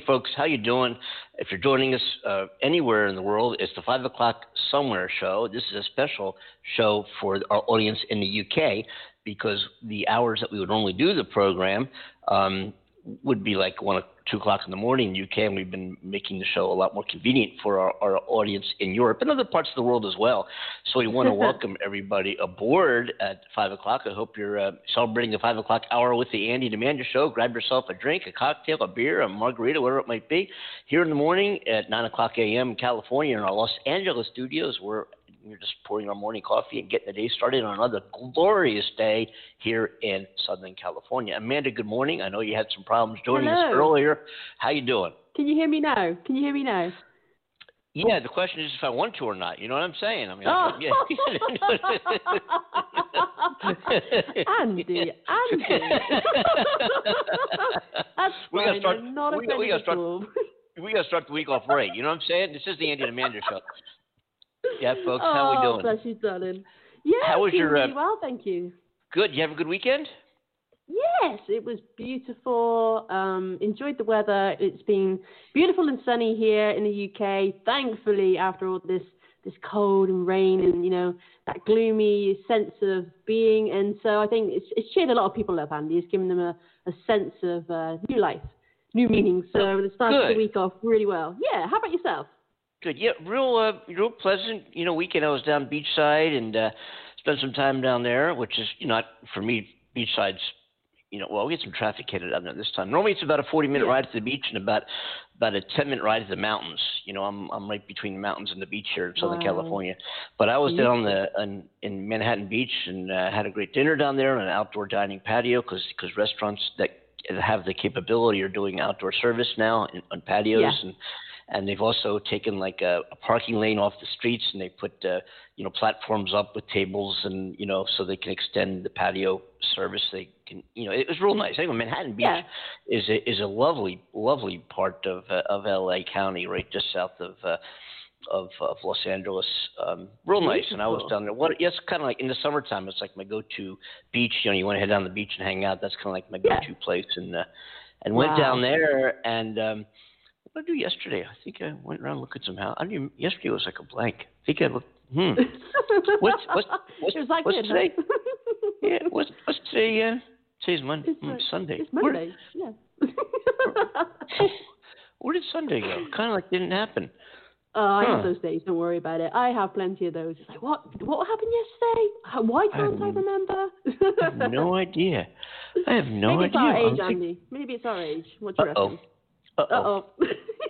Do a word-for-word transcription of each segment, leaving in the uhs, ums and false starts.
folks. How you doing? If you're joining us uh, anywhere in the world, it's the five o'clock Somewhere show. This is a special show for our audience in the U K because the hours that we would normally do the program um, would be like one or two o'clock in the morning in the U K, and we've been making the show a lot more convenient for our, our audience in Europe and other parts of the world as well. So we want to welcome everybody aboard at five o'clock. I hope you're uh, celebrating the five o'clock hour with the Andy and Amanda show. Grab yourself a drink, a cocktail, a beer, a margarita, whatever it might be. Here in the morning at nine o'clock a.m. in California in our Los Angeles studios, we're We're just pouring our morning coffee and getting the day started on another glorious day here in Southern California. Amanda, good morning. I know you had some problems joining Hello. us earlier. How you doing? Can you hear me now? Can you hear me now? Yeah, the question is if I want to or not. You know what I'm saying? I mean, oh. yeah. Andy, Andy. That's we fine. gotta start, I'm not we, we gotta start, cool. we got to start the week off right. You know what I'm saying? This is the Andy and Amanda show. Yeah, folks, oh, how we doing? Bless you, darling. Yeah, how was your, really uh, well, thank you. Good. You have a good weekend? Yes, it was beautiful. Um, enjoyed the weather. It's been beautiful and sunny here in the U K. Thankfully, after all this this cold and rain and, you know, that gloomy sense of being. And so I think it's, it's cheered a lot of people up, Andy. It's given them a, a sense of uh, new life, new meaning. So it started good. the week off really well. Yeah, how about yourself? Good. Yeah, real, uh, real pleasant. You know, weekend I was down beachside and uh, spent some time down there, which is, you know, not for me. Beachside's, you know, well, we had some traffic headed down there this time. Normally it's about a forty-minute yeah. ride to the beach and about about a ten-minute ride to the mountains. You know, I'm I'm right between the mountains and the beach here in Southern wow. California. But I was Beautiful. down the in, in Manhattan Beach and uh, had a great dinner down there on an outdoor dining patio because because restaurants that have the capability are doing outdoor service now in, on patios yeah. and. And they've also taken like a, a parking lane off the streets, and they put uh, you know platforms up with tables, and you know so they can extend the patio service. They can, you know, it was real nice. Anyway, Manhattan Beach yeah. is a, is a lovely, lovely part of uh, of L A County, right just south of uh, of, of Los Angeles. Um, real Beautiful. nice, and I was down there. What? Yes, kind of like in the summertime, it's like my go-to beach. You know, you want to head down the beach and hang out. That's kind of like my go-to yeah. place, and uh, and wow. went down there and. Um, What did I do yesterday? I think I went around looking at some house. I didn't even, yesterday was like a blank. I think I looked. Hmm. what's what's what's, it was like what's it, today? huh? yeah. What's what's today? Uh, today's Monday. It's, Hmm, uh, Sunday. It's Monday. Where, yeah. where did Sunday go? Kind of like didn't happen. Oh, I huh. have those days. Don't worry about it. I have plenty of those. It's like, what? What happened yesterday? Why can't I, I remember? I have no idea. I have no Maybe idea. Maybe it's our age, think... Andy. Maybe it's our age. What do you Uh-oh. reckon? Uh-oh. Uh-oh.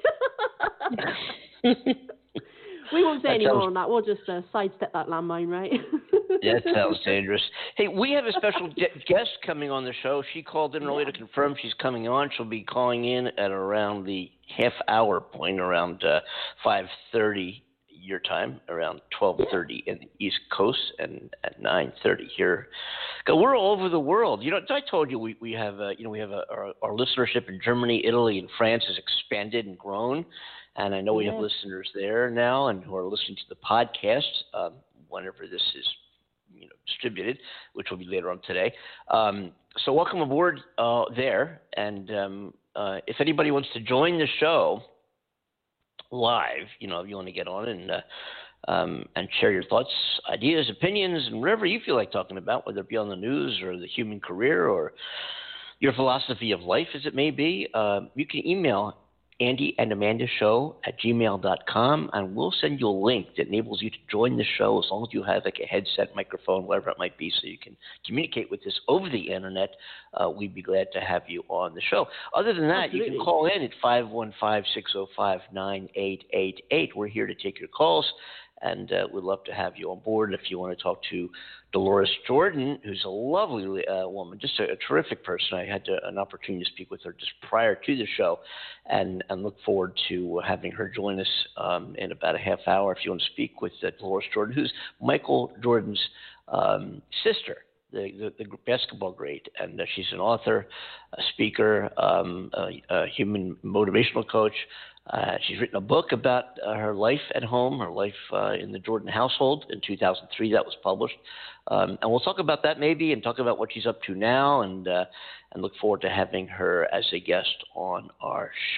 We won't say that any sounds... more on that. We'll just uh, sidestep that landmine, right? That sounds dangerous. Hey, we have a special ge- guest coming on the show. She called in yeah. earlier to confirm she's coming on. She'll be calling in at around the half-hour point, around uh, five thirty your time, around twelve thirty in the East Coast, and at nine thirty here. We're all over the world. You know, I told you we, we have, uh, you know, we have a, our, our listenership in Germany, Italy, and France has expanded and grown. And I know we yeah. have listeners there now and who are listening to the podcast um, whenever this is, you know, distributed, which will be later on today. Um, so welcome aboard uh, there. And um, uh, if anybody wants to join the show live, you know, if you want to get on and uh, um, and share your thoughts, ideas, opinions, and whatever you feel like talking about, whether it be on the news or the human career or your philosophy of life, as it may be, uh, you can email Andy and Amanda Show at gmail dot com, and we'll send you a link that enables you to join the show as long as you have like a headset, microphone, whatever it might be, so you can communicate with us over the internet. Uh, we'd be glad to have you on the show. Other than that, Absolutely. you can call in at five one five, six oh five, nine eight eight eight. We're here to take your calls, and uh, we'd love to have you on board. If you want to talk to Dolores Jordan, who's a lovely uh, woman, just a, a terrific person. I had to, an opportunity to speak with her just prior to the show, and, and look forward to having her join us um, in about a half hour. If you want to speak with uh, Dolores Jordan, who's Michael Jordan's um, sister, the, the, the basketball great, and uh, she's an author, a speaker, um, a, a human motivational coach. Uh, she's written a book about uh, her life at home, her life uh, in the Jordan household in two thousand three. That was published. Um, and we'll talk about that maybe and talk about what she's up to now, and uh, and look forward to having her as a guest on our show.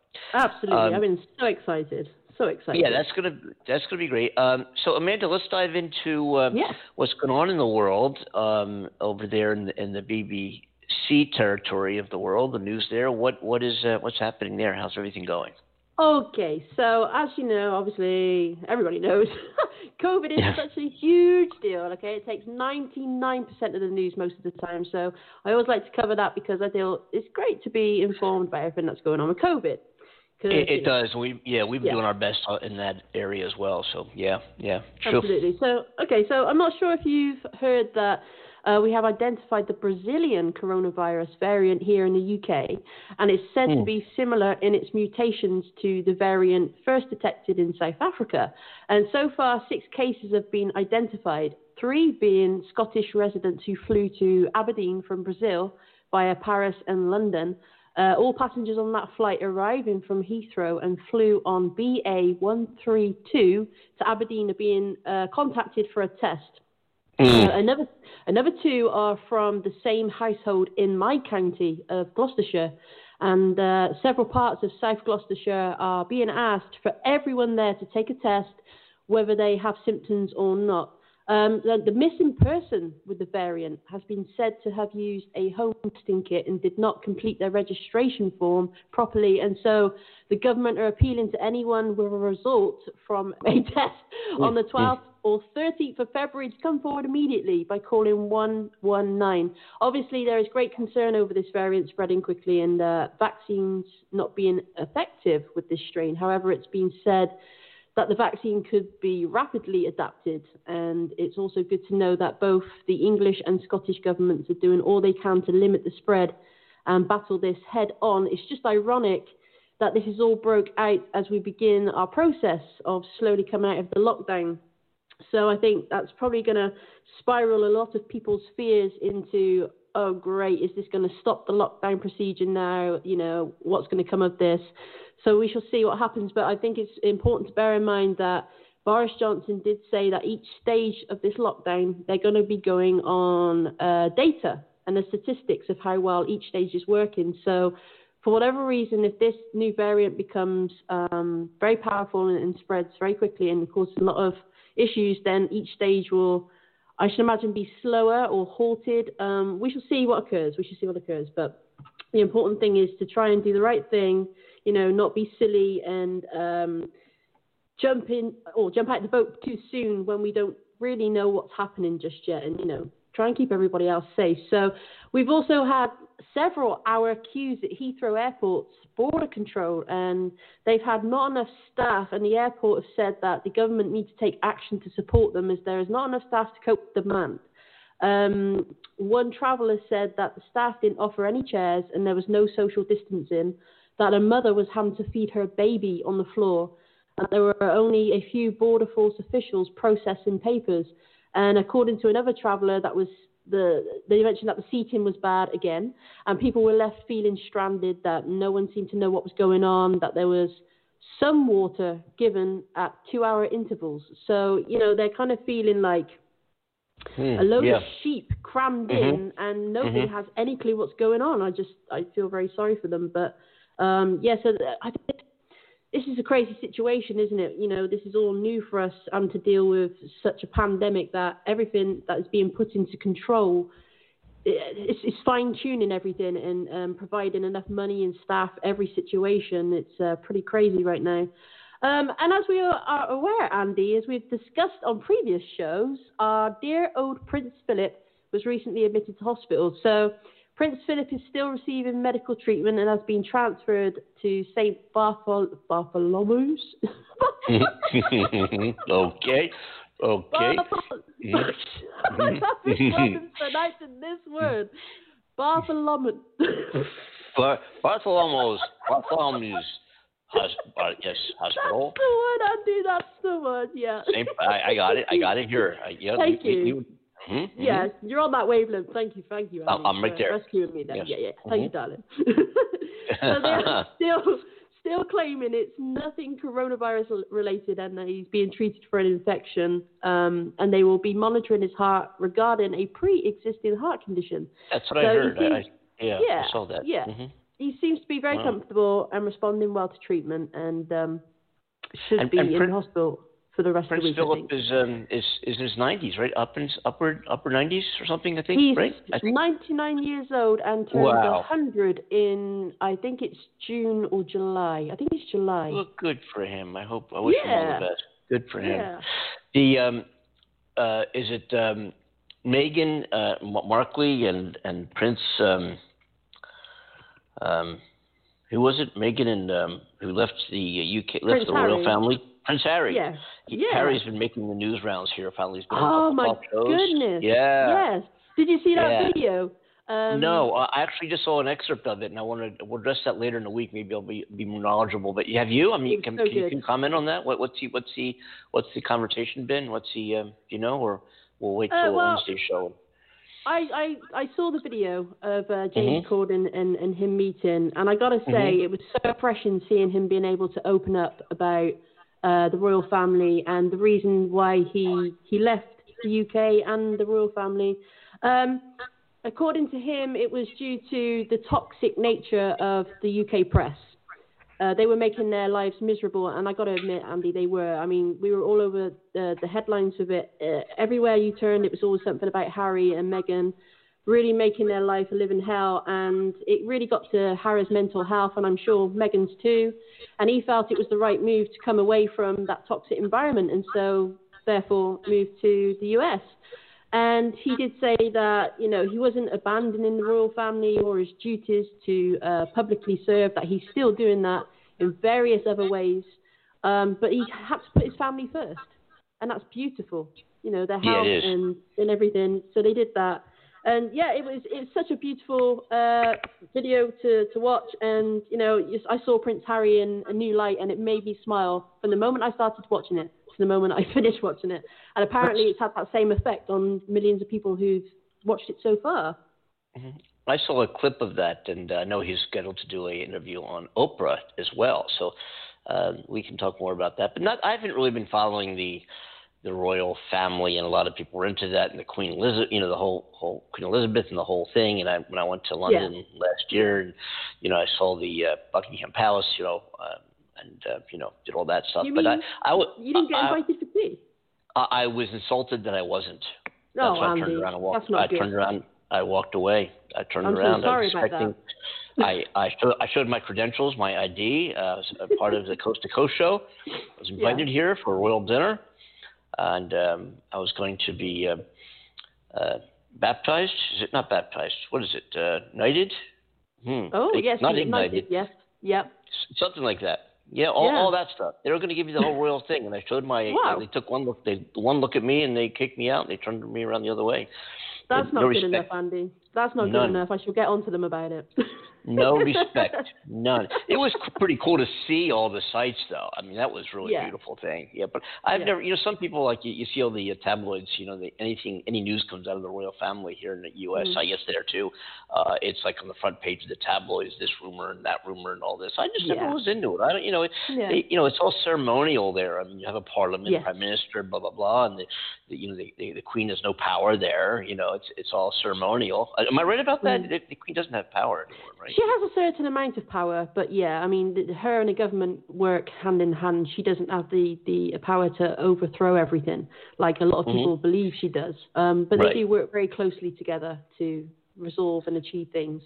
Absolutely. Um, I've been so excited. So excited. Yeah, that's gonna that's gonna be great. Um, so Amanda, let's dive into uh, yeah. what's going on in the world um, over there in the, in the B B C territory of the world, the news there. What what is uh, what's happening there? How's everything going? Okay, so as you know, obviously everybody knows, COVID is Yeah. such a huge deal. Okay, it takes ninety-nine percent of the news most of the time. So I always like to cover that because I feel it's great to be informed about everything that's going on with COVID. It, it you know, does. We yeah, we've been yeah. doing our best in that area as well. So yeah, yeah, true. Absolutely. So okay, so I'm not sure if you've heard that uh, we have identified the Brazilian coronavirus variant here in the U K, and it's said Hmm. to be similar in its mutations to the variant first detected in South Africa. And so far, six cases have been identified, three being Scottish residents who flew to Aberdeen from Brazil via Paris and London. Uh, all passengers on that flight arriving from Heathrow and flew on B A one three two to Aberdeen are being uh, contacted for a test. Mm. Uh, another, another two are from the same household in my county of Gloucestershire, and uh, several parts of South Gloucestershire are being asked for everyone there to take a test, whether they have symptoms or not. Um, the, the missing person with the variant has been said to have used a home testing kit and did not complete their registration form properly. And so the government are appealing to anyone with a result from a test on the twelfth or thirteenth of February to come forward immediately by calling one one nine. Obviously, there is great concern over this variant spreading quickly and uh, vaccines not being effective with this strain. However, it's been said that the vaccine could be rapidly adapted, and it's also good to know that both the English and Scottish governments are doing all they can to limit the spread and battle this head on. It's just ironic that this is all broke out as we begin our process of slowly coming out of the lockdown. So I think that's probably going to spiral a lot of people's fears into, oh, great, is this going to stop the lockdown procedure now? You know, what's going to come of this? So we shall see what happens. But I think it's important to bear in mind that Boris Johnson did say that each stage of this lockdown, they're going to be going on uh, data and the statistics of how well each stage is working. So for whatever reason, if this new variant becomes um, very powerful and, and spreads very quickly and causes a lot of issues, then each stage will, I should imagine, be slower or halted. Um, we shall see what occurs. We shall see what occurs. But the important thing is to try and do the right thing, you know, not be silly and um, jump in or jump out the boat too soon when we don't really know what's happening just yet, and, you know, try and keep everybody else safe. So we've also had several hour queues at Heathrow Airport's border control, and they've had not enough staff, and the airport have said that the government needs to take action to support them as there is not enough staff to cope with demand. Um, one traveller said that the staff didn't offer any chairs and there was no social distancing, that a mother was having to feed her baby on the floor, and there were only a few Border Force officials processing papers. And according to another traveller, that was the they mentioned that the seating was bad again, and people were left feeling stranded, that no one seemed to know what was going on, that there was some water given at two-hour intervals. So, you know, they're kind of feeling like Hmm, a load yeah. of sheep crammed Mhm. in, and nobody Mhm. has any clue what's going on. I just, I feel very sorry for them. But, um, yeah, so I think this is a crazy situation, isn't it? You know, this is all new for us, um, to deal with such a pandemic, that everything that is being put into control, it's, it's fine-tuning everything and um, providing enough money and staff every situation. It's uh, pretty crazy right now. Um, and as we are aware, Andy, as we've discussed on previous shows, our dear old Prince Philip was recently admitted to hospital. So Prince Philip is still receiving medical treatment and has been transferred to Saint Barthol- Bartholomew's. okay. Okay. Barthol- I'm having problems pronouncing this word. Bartholomew. Bar- Bartholomew's. Bartholomew's. Hus- uh, yes, hospital. That's the word, Andy. That's the word. Yeah. Same, I, I got it. I got it here. I, yeah, Thank we, you. we, we, mm-hmm, yeah, mm-hmm. you're on that wavelength. Thank you, thank you, Andy. I'm right there. Rescuing me there. Yes. Yeah, yeah. Thank mm-hmm. you, darling. So they're still, still claiming it's nothing coronavirus related, and that he's being treated for an infection. Um, and they will be monitoring his heart regarding a pre-existing heart condition. That's what so I heard. Seems, I, I, yeah, yeah, I saw that. Yeah. Mm-hmm. he seems to be very wow. comfortable and responding well to treatment, and um, should and, be and in Prince, the hospital for the rest Prince of the week. Philip is um, is is in his nineties, right? Up in upper upper nineties or something, I think. He's right? I think. ninety-nine years old and turns wow. one hundred in, I think it's June or July. I think it's July. Well, good for him. I hope. I wish yeah. him all the best. Good for him. Yeah. The um, uh, is it um, Meghan uh, Markle and and Prince um, um, who was it? Meghan and um, who left the U K, left Prince the Harry. royal family. Prince Harry. Yeah. He, yeah. Harry's been making the news rounds here. Finally, he's been oh on my top shows. goodness. Yeah. Yes. Did you see that yeah. video? Um, no, I actually just saw an excerpt of it, and I want to. We'll address that later in the week. Maybe I'll be be more knowledgeable. But have you? I mean, can, so can you can comment on that? What, what's the what's the what's the conversation been? What's the um, do you know, or we'll wait till uh, well, Wednesday's show? I, I, I saw the video of uh, James mm-hmm. Corden and, and him meeting, and I got to say, mm-hmm. it was so refreshing seeing him being able to open up about uh, the royal family and the reason why he he left the U K and the royal family. Um, according to him, it was due to the toxic nature of the U K press. Uh, they were making their lives miserable, and I got to admit, Andy, they were. I mean, we were all over the, the headlines of it. Uh, everywhere you turned, it was always something about Harry and Meghan really making their life a living hell, and it really got to Harry's mental health, and I'm sure Meghan's too, and he felt it was the right move to come away from that toxic environment, and so, therefore, moved to the U S. And he did say that, you know, he wasn't abandoning the royal family or his duties to uh, publicly serve, that he's still doing that in various other ways. Um, but he had to put his family first. And that's beautiful, you know, their health yeah, and, and everything. So they did that. And, yeah, it was it's such a beautiful uh, video to, to watch. And, you know, I saw Prince Harry in a new light, and it made me smile from the moment I started watching it. The moment I finished watching it, and apparently it's had that same effect on millions of people who've watched it so far. Mm-hmm. I saw a clip of that, and I know he's scheduled to do an interview on Oprah as well, so uh, we can talk more about that. But not, I haven't really been following the the royal family, and a lot of people were into that, and the Queen Elizabeth, you know, the whole whole Queen Elizabeth and the whole thing. And I when I went to London yeah. last year, and you know, I saw the uh, Buckingham Palace, you know. Uh, And uh, you know, did all that stuff. You but mean I, I w- you didn't get invited I, for tea? I, I was insulted that I wasn't. No, That's why Andy, I turned around and walked. that's not I good. turned around. I walked away. I turned I'm around. so sorry I was expecting. about that. I I showed, I showed my credentials, my I D. Uh, I was a part of the Coast to Coast show. I was invited yeah. here for a royal dinner, and um, I was going to be uh, uh, baptized. Is it not baptized? What is it? Uh, knighted? Hmm. Oh they, yes, not ignited. Yes. Yep. Something like that. Yeah, all, yeah. all that stuff. They were going to give you the whole royal thing, and I showed my. Wow. Uh, they took one look. They one look at me, and they kicked me out. And they turned me around the other way. That's With not no good respect. enough, Andy. That's not None. good enough. I shall get on to them about it. No respect. None. It was pretty cool to see all the sights, though. I mean, that was really yeah. a beautiful thing. Yeah, but I've yeah. never, you know, some people, like, you, you see all the uh, tabloids, you know, the, anything, any news comes out of the royal family here in the U S, mm. I guess there, too. Uh, it's like on the front page of the tabloids, this rumor and that rumor and all this. I just yeah. never was into it. I don't, you know, it, yeah. it, you know, it's all ceremonial there. I mean, you have a parliament, yes. prime minister, blah, blah, blah, and the, the you know, the, the, the queen has no power there. You know, it's it's all ceremonial. Am I right about that? Mm. The, the queen doesn't have power anymore, right? She has a certain amount of power, but yeah, I mean, the, her and the government work hand in hand. She doesn't have the, the power to overthrow everything like a lot of mm-hmm. people believe she does. Um, but right. they do work very closely together to resolve and achieve things.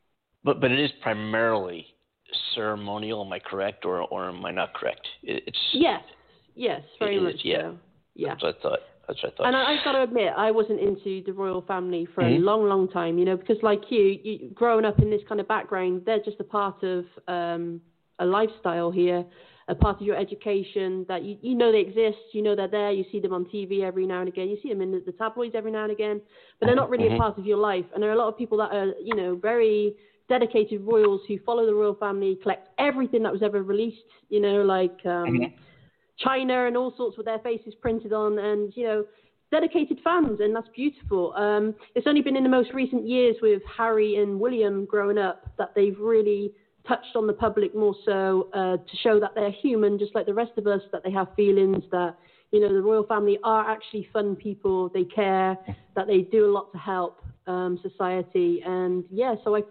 But but it is primarily ceremonial. Am I correct, or or am I not correct? It, it's yes, yes, very it much is, yeah. so. Yeah, that's what I thought. That's what I thought. And I, I've got to admit, I wasn't into the royal family for mm-hmm. a long, long time, you know, because like you, you, growing up in this kind of background, they're just a part of um, a lifestyle here, a part of your education that you, you know they exist, you know they're there, you see them on T V every now and again, you see them in the, the tabloids every now and again, but they're not really mm-hmm. a part of your life. And there are a lot of people that are, you know, very dedicated royals who follow the royal family, collect everything that was ever released, you know, like... Um, mm-hmm. China and all sorts with their faces printed on, and, you know, dedicated fans, and that's beautiful. Um, it's only been in the most recent years with Harry and William growing up that they've really touched on the public more so uh, to show that they're human, just like the rest of us, that they have feelings, that, you know, the royal family are actually fun people, they care, that they do a lot to help um, society. And, yeah, so I feel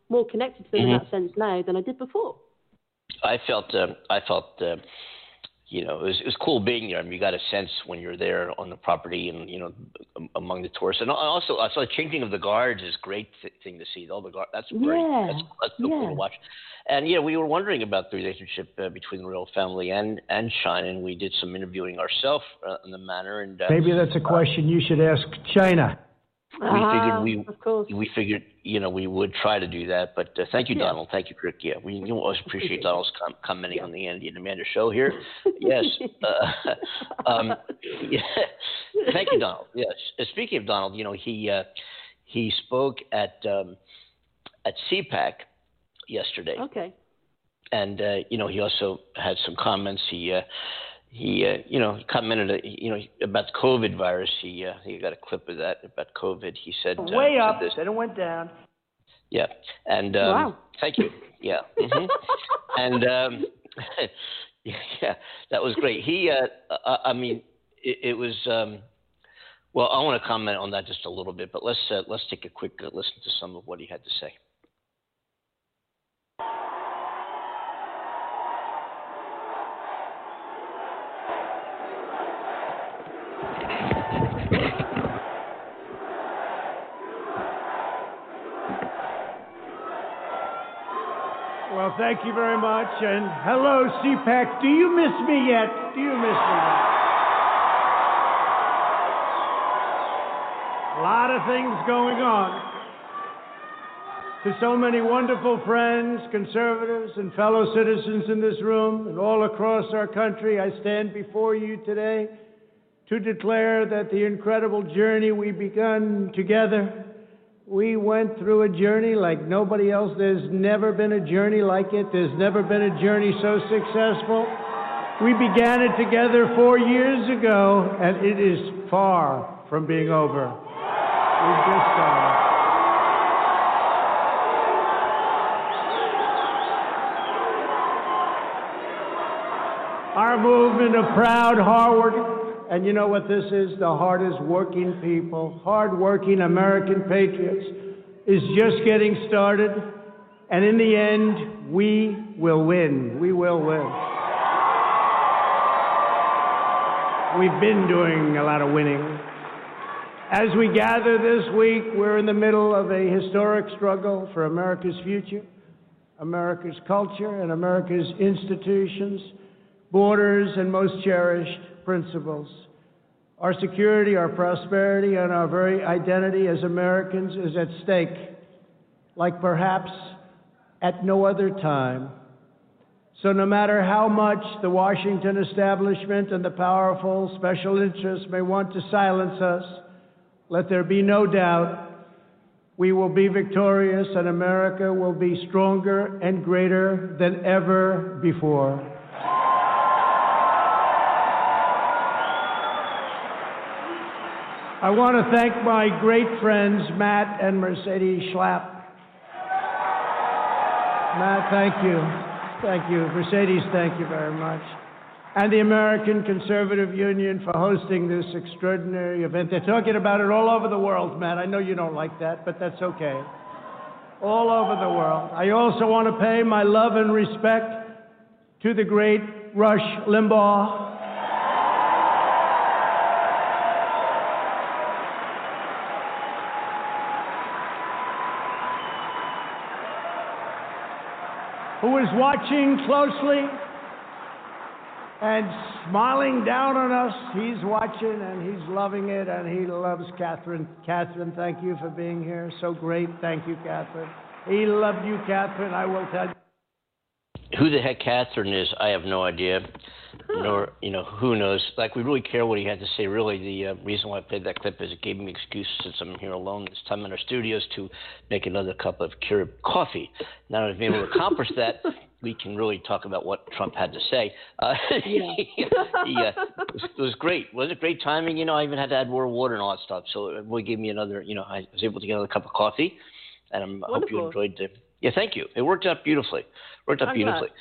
more connected to them mm-hmm. in that sense now than I did before. I felt, uh, I felt, uh, you know, it was, it was cool being there. I mean, you got a sense when you're there on the property and, you know, among the tourists. And also, I saw the changing of the guards is a great th- thing to see. All the guards, that's great. Yeah. That's, that's so yeah. cool to watch. And, yeah, we were wondering about the relationship uh, between the royal family and, and China, and we did some interviewing ourselves uh, in the manner. And uh, Maybe that's a question uh, you should ask China. We ah, figured we, of course. we figured, you know, we would try to do that. But uh, thank you, yeah. Donald. Thank you, Kirk. Yeah, we you always appreciate Donald's com- commenting yeah. on the Andy and Amanda show here. Yes. Uh, um, yeah. Thank you, Donald. Yes. Speaking of Donald, you know, he uh, he spoke at um, at C PAC yesterday. Okay. And uh, you know, he also had some comments. He uh, He, uh, you know, commented, uh, you know, about the COVID virus. He, uh, he got a clip of that about COVID. He said, uh, way up, this. then it went down. Yeah, and um, wow. Thank you. Yeah, mm-hmm. and um, yeah, that was great. He, uh, I, I mean, it, it was. Um, well, I want to comment on that just a little bit, but let's uh, let's take a quick uh, listen to some of what he had to say. Well, thank you very much, and hello, C PAC. Do you miss me yet? Do you miss me yet? A lot of things going on. To so many wonderful friends, conservatives, and fellow citizens in this room and all across our country, I stand before you today to declare that the incredible journey we've begun together. We went through a journey like nobody else. There's never been a journey like it. There's never been a journey so successful. We began it together four years ago, and it is far from being over. We've just started. Our movement of proud, hard-working, and you know what this is? The hardest working people, hard-working American patriots, is just getting started. And in the end, we will win. We will win. We've been doing a lot of winning. As we gather this week, we're in the middle of a historic struggle for America's future, America's culture, and America's institutions, borders, and most cherished principles. Our security, our prosperity, and our very identity as Americans is at stake, like perhaps at no other time. So no matter how much the Washington establishment and the powerful special interests may want to silence us, let there be no doubt we will be victorious and America will be stronger and greater than ever before. I want to thank my great friends, Matt and Mercedes Schlapp. Matt, thank you. Thank you. Mercedes, thank you very much. And the American Conservative Union for hosting this extraordinary event. They're talking about it all over the world, Matt. I know you don't like that, but that's okay. All over the world. I also want to pay my love and respect to the great Rush Limbaugh. Who is watching closely and smiling down on us. He's watching and he's loving it, and he loves Catherine. Catherine, thank you for being here. So great. Thank you, Catherine. He loved you, Catherine, I will tell you. Who the heck Catherine is, I have no idea. Huh. Nor, you know, who knows. Like, we really care what he had to say. Really, the uh, reason why I played that clip is it gave me an excuse, since I'm here alone this time in our studios, to make another cup of Keurig coffee. Now that I've been able to accomplish that, we can really talk about what Trump had to say. Uh, yeah. he, uh, it, was, it was great. Was it great timing? You know, I even had to add more water and all that stuff. So it really gave me another, you know, I was able to get another cup of coffee. And I'm, I hope you enjoyed the... Yeah, thank you. It worked out beautifully. Worked out I'm beautifully.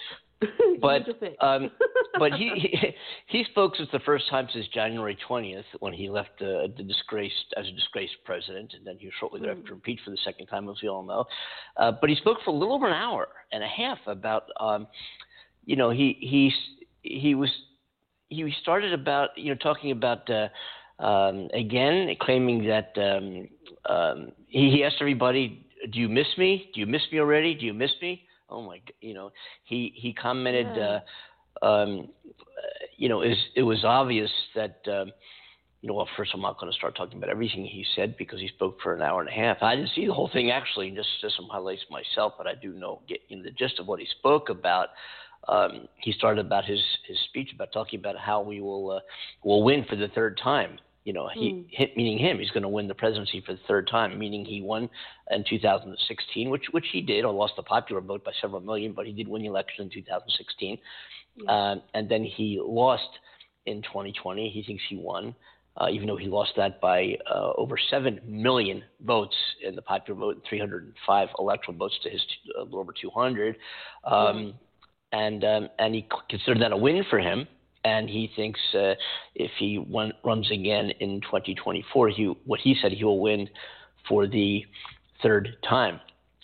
but um, but he, he he spoke since the first time since January twentieth when he left uh, the disgraced as a disgraced president, and then he was shortly thereafter mm. impeached for the second time, as we all know. Uh, but he spoke for a little over an hour and a half about, um, you know, he he he was he started about you know talking about uh, um, again claiming that um, um, he, he asked everybody, "Do you miss me? Do you miss me already? Do you miss me?" Oh my, you know, he he commented, yeah. uh, um, you know, is it was obvious that, um, you know, well, first I'm not going to start talking about everything he said because he spoke for an hour and a half. I didn't see the whole thing actually, just just some highlights myself, but I do know get in the gist of what he spoke about. Um, he started about his his speech about talking about how we will uh, will win for the third time. You know, he, mm. meaning him, he's going to win the presidency for the third time, meaning he won in two thousand sixteen, which which he did, or lost the popular vote by several million, but he did win the election in two thousand sixteen. Yeah. Uh, and then he lost in twenty twenty. He thinks he won, uh, even though he lost that by uh, over seven million votes in the popular vote and three hundred five electoral votes to his uh, a little over two hundred. Um, yeah. And um, and he considered that a win for him. And he thinks uh, if he won, runs again in twenty twenty-four, he, what he said, he will win for the third time.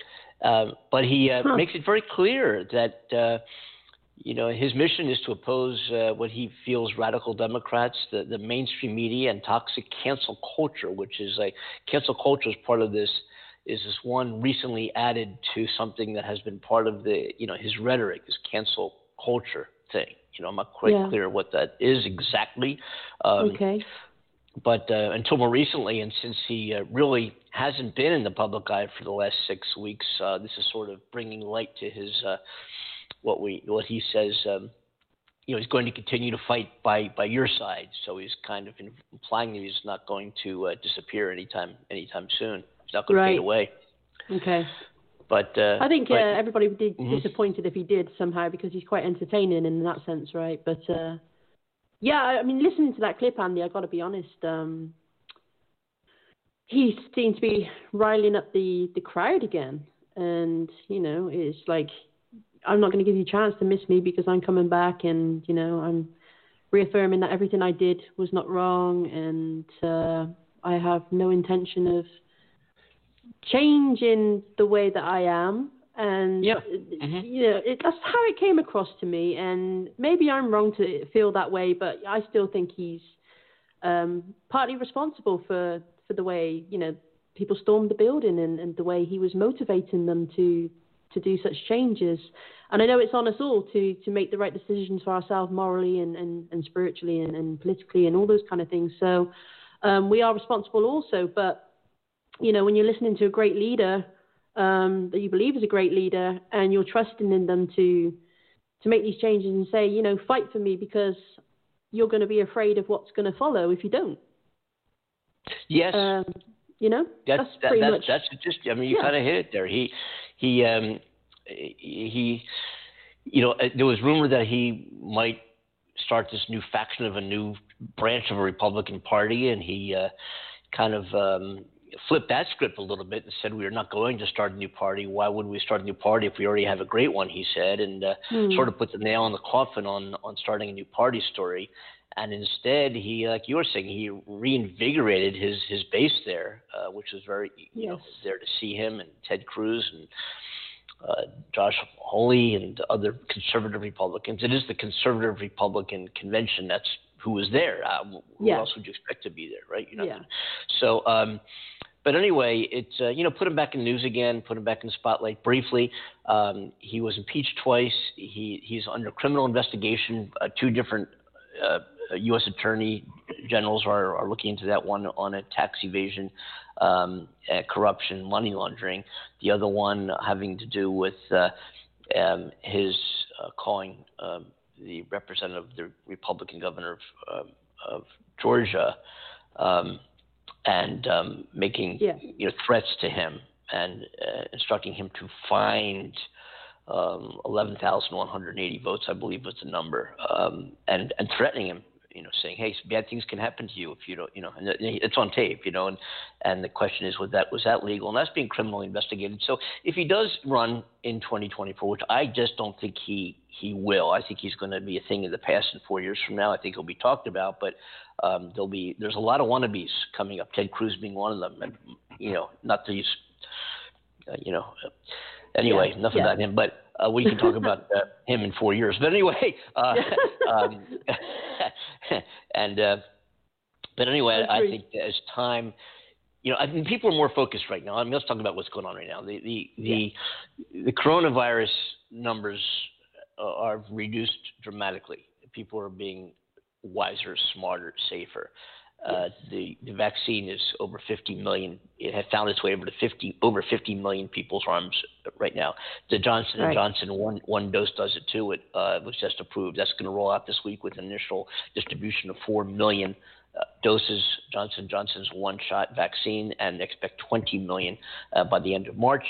Uh, but he uh, huh. makes it very clear that, uh, you know, his mission is to oppose uh, what he feels radical Democrats, the, the mainstream media, and toxic cancel culture, which is like cancel culture is part of this, is this one recently added to something that has been part of the, you know, his rhetoric, this cancel culture thing. You know, I'm not quite yeah. clear what that is exactly. Um, okay. But uh, until more recently, and since he uh, really hasn't been in the public eye for the last six weeks, uh, this is sort of bringing light to his uh, what we what he says. Um, you know, he's going to continue to fight by, by your side. So he's kind of implying that he's not going to uh, disappear anytime anytime soon. He's not going right. to fade away. Okay. But uh, I think but, uh, everybody would be mm-hmm. disappointed if he did somehow because he's quite entertaining in that sense, right? But uh, yeah, I mean, listening to that clip, Andy, I got to be honest. Um, he seemed to be riling up the, the crowd again, and you know, it's like I'm not going to give you a chance to miss me because I'm coming back, and you know, I'm reaffirming that everything I did was not wrong, and uh, I have no intention of changing the way that I am, and yeah. mm-hmm. you know it, that's how it came across to me. And maybe I'm wrong to feel that way, but I still think he's um, partly responsible for, for the way you know people stormed the building and, and the way he was motivating them to to do such changes. And I know it's on us all to to make the right decisions for ourselves morally and, and, and spiritually and, and politically and all those kind of things. So um, we are responsible also, but you know, when you're listening to a great leader um, that you believe is a great leader and you're trusting in them to to make these changes and say, you know, fight for me because you're going to be afraid of what's going to follow if you don't. Yes. Um, you know, that's, that's that, pretty that's, much. That's just, I mean, you yeah. kind of hit it there. He, he, um, he, you know, there was rumor that he might start this new faction of a new branch of a Republican Party, and he uh, kind of um, flipped that script a little bit and said, we are not going to start a new party. Why would we start a new party if we already have a great one, he said, and uh, mm. sort of put the nail in the coffin on, on starting a new party story. And instead, he, like you were saying, he reinvigorated his, his base there, uh, which was very, you yes. know, there to see him and Ted Cruz and uh, Josh Hawley and other conservative Republicans. It is the conservative Republican convention. That's who was there. Uh, who yeah. else would you expect to be there, right? You're not yeah. gonna, so, um, but anyway, it's, uh, you know, put him back in the news again, put him back in the spotlight briefly. Um, he was impeached twice. He, he's under criminal investigation. Uh, two different uh, U S attorney generals are, are looking into that, one on a tax evasion, um, uh, corruption, money laundering. The other one having to do with uh, um, his uh, calling um, the representative, the Republican governor of, uh, of Georgia, um, and um, making yeah. you know threats to him and uh, instructing him to find um, eleven thousand one hundred eighty votes, I believe was the number, um, and and threatening him, you know, saying, hey, bad things can happen to you if you don't, you know, and it's on tape, you know, and and the question is, was that was that legal? And that's being criminally investigated. So if he does run in twenty twenty-four, which I just don't think he he will. I think he's going to be a thing of the past in four years from now. I think he'll be talked about, but um, there'll be there's a lot of wannabes coming up. Ted Cruz being one of them, and you know, not to use, uh, you know, uh, anyway, yeah. enough yeah. about him. But uh, we can talk about uh, him in four years. But anyway, uh, um, and uh, but anyway, I, I think that as time. You know, I mean, people are more focused right now. I mean, let's talk about what's going on right now. The the the, yeah. the coronavirus numbers are reduced dramatically. People are being wiser, smarter, safer. Uh, the the vaccine is over fifty million. It has found its way over to fifty over fifty million people's arms right now. The Johnson right. and Johnson one one dose does it too. It uh, was just approved. That's going to roll out this week with initial distribution of four million. Uh, doses, Johnson and Johnson's one-shot vaccine, and expect twenty million uh, by the end of March.